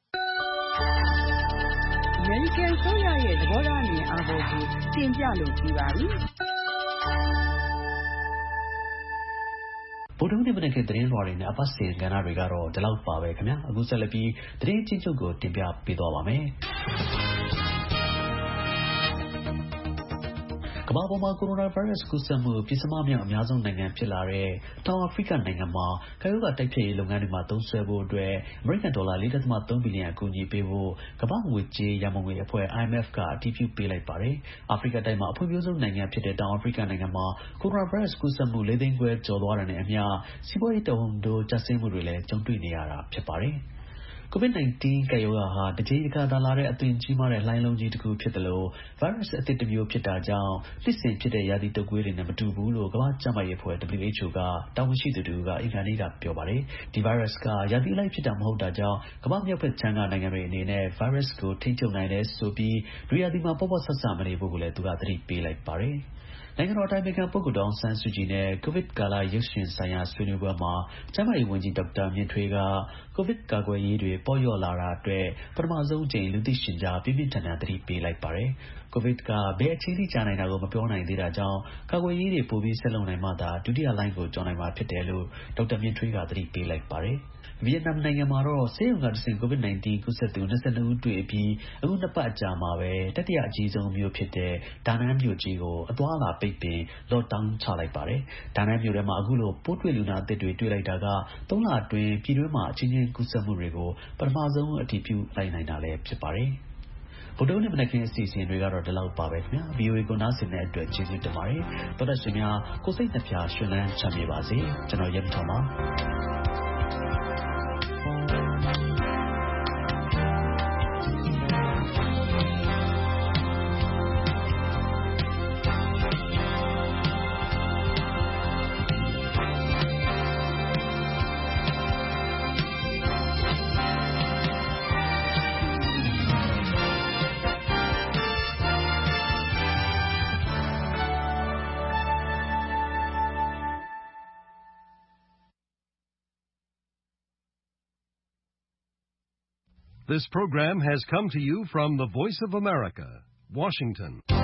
Speaker 22: အမေရိကန်ဆိုရရဲ့သဘောထားအမြင်အားပေါ်ကိုတင်ပြလို့ပြီးပါပြီ။
Speaker 2: ဗုဒ္ဓဟူးနေ့မနက်ခင်းသတင်းလွှာတွေနဲ့အပတ်စဉ်ကဏ္ဍတွေကတော့ဒီလောက်ပါပဲခင်ဗျာအခုဆက်လက်ပြီးသတင်းချင်းချုပ်ကိုတင်ပြပေးသွားပါမယ်ကမ္ဘာပေါ်မှာကိုရိုနာဗိုင်းရပ်စ်ကူးစက်မှုပြည်စမမြောက်အများဆုံးနိုင်ငံဖြစ်လာတဲ့တောင်အာဖရိကနိုင်ငံမှာကာယုကတိုက်ဖျက်ရေးလုပ်ငန်းတွေမှာသုံးစွဲဖို့အတွက်အမေရိကန်ဒေါ်လာ 4.3 ဘီလီယံအကူအညီပေးဖို့ကမ္ဘာ့ငွေကြေးရန်ပုံငွေအဖွဲ့ IMF ကအတည်ပြုပေးလိုက်ပါတယ်။အာဖရိကတိုက်မှာအဖွံ့ဖြိုးဆုံးနိုင်ငံဖြစ်တဲ့တောင်အာဖရိကနိုင်ငံမှာကိုရိုနာဗိုင်းရပ်စ်ကူးစက်မှု 4 သိန်းခွဲကျော်သွားတာနဲ့အမျှစီးပွားရေးတဟုန်ထိုးကျဆင်းမှုတွေလည်းကြုံတွေ့နေရတာဖြစ်ပါတယ်။ COVID-19 ကပ်ရောဂါဟာတစ်ကြိမ်တစ်ခါသာလာတဲ့အသွင်ကြီးမားတဲ့လှိုင်းလုံးကြီးတစ်ခုဖြစ်တယ်လို့ဗိုင်းရပ်စ်အသစ်တစ်မျိုးဖြစ်တာကြောင့်နှစ်စဉ်ဖြစ်တဲ့ရာသီတုပ်ကွေးတွေနဲ့မတူဘူးလို့ကမ္ဘာ့ကျန်းမာရေးအဖွဲ့ WHO ကတာဝန်ရှိသူတစ်ဦးကအင်္ဂါနေ့ကပြောပါတယ်ဒီဗိုင်းရပ်စ်ကရာသီအလိုက်ဖြစ်တာမဟုတ်တာကြောင့်ကမ္ဘာ့မြောက်ဘက်ခြမ်းကနိုင်ငံတွေအနေနဲ့ဗိုင်းရပ်စ်ကိုထိန်းချုပ်နိုင်တယ်ဆိုပြီးနွေရာသီမှာပေါ့ပေါ့ဆဆမနေဖို့ကိုလည်းသူကသတိပေးလိုက်ပါတယ်နိုင်ငံတော်အတိုင်ပင်ခံပုဂ္ဂိုလ်ဒေါ်အောင်ဆန်းစုကြည်နဲ့ကိုဗစ်ကာလရုပ်ရှင်ဆိုင်ရာဆွေးနွေးပွဲမှာကျန်းမာရေးဝန်ကြီးဒေါက်တာမြင့်ထွေးကကိုဗစ်ကာကွယ်ရေးတွေပေါ့လျော့လာတာအတွက်ပထမဆုံးအကြိမ်လူသိရှင်ကြားပြင်းပြင်းထန်ထန်သတိပေးလိုက်ပါတယ်ကိုဗစ်ကဘယ်အချိန်ထိကြာနိုင်တာကိုမပြောနိုင်သေးတာကြောင့်ကာကွယ်ရေးတွေပိုပြီးဆက်လုပ်နိုင်မှသာဒုတိယလှိုင်းကိုကျော်နိုင်မှာဖြစ်တယ်လို့ဒေါက်တာမြင့်ထွေးကသတိပေးလိုက်ပါတယ်ဗီယက်နမ်နိုင်ငံမှာတော့ဆေးရုံကတဆင့် COVID-19 ကူးစက်သူ22ဦးတွေ့အပြီးအခု2ပတ်အကြာမှာပဲတတိယအကြီးဆုံးမြို့ဖြစ်တဲ့ဒါနန်းမြို့ကြီးကိုအသွားအလာပိတ်ပင် lockdown ချလိုက်ပါတယ်ဒါနန်းမြို့ထဲမှာအခုလိုပိုးတွေ့လူနာအသစ်တွေတွေ့လိုက်တာက3လအတွင်းပြည်တွင်းမှာအချင်းချင်းကူးစက်မှုတွေကိုပထမဆုံးအတည်ပြုလိုက်နိုင်တာလည်းဖြစ်ပါတယ်ဗုဒ္ဓဟူးနေ့မနက်ခင်းအစီအစဉ်တွေကတော့ဒီလောက်ပါပဲခင်ဗျာ VOA ကိုနားဆင်တဲ့အတွက်ကျေးဇူးတင်ပါတယ်တော်သက်ရှင်များကိုစိတ်နှပြရှင်လန်းချမ်းမြေပါစေကျွန်တော်ရဲမထောင်ပါ
Speaker 4: This program has come to you from the Voice of America, Washington.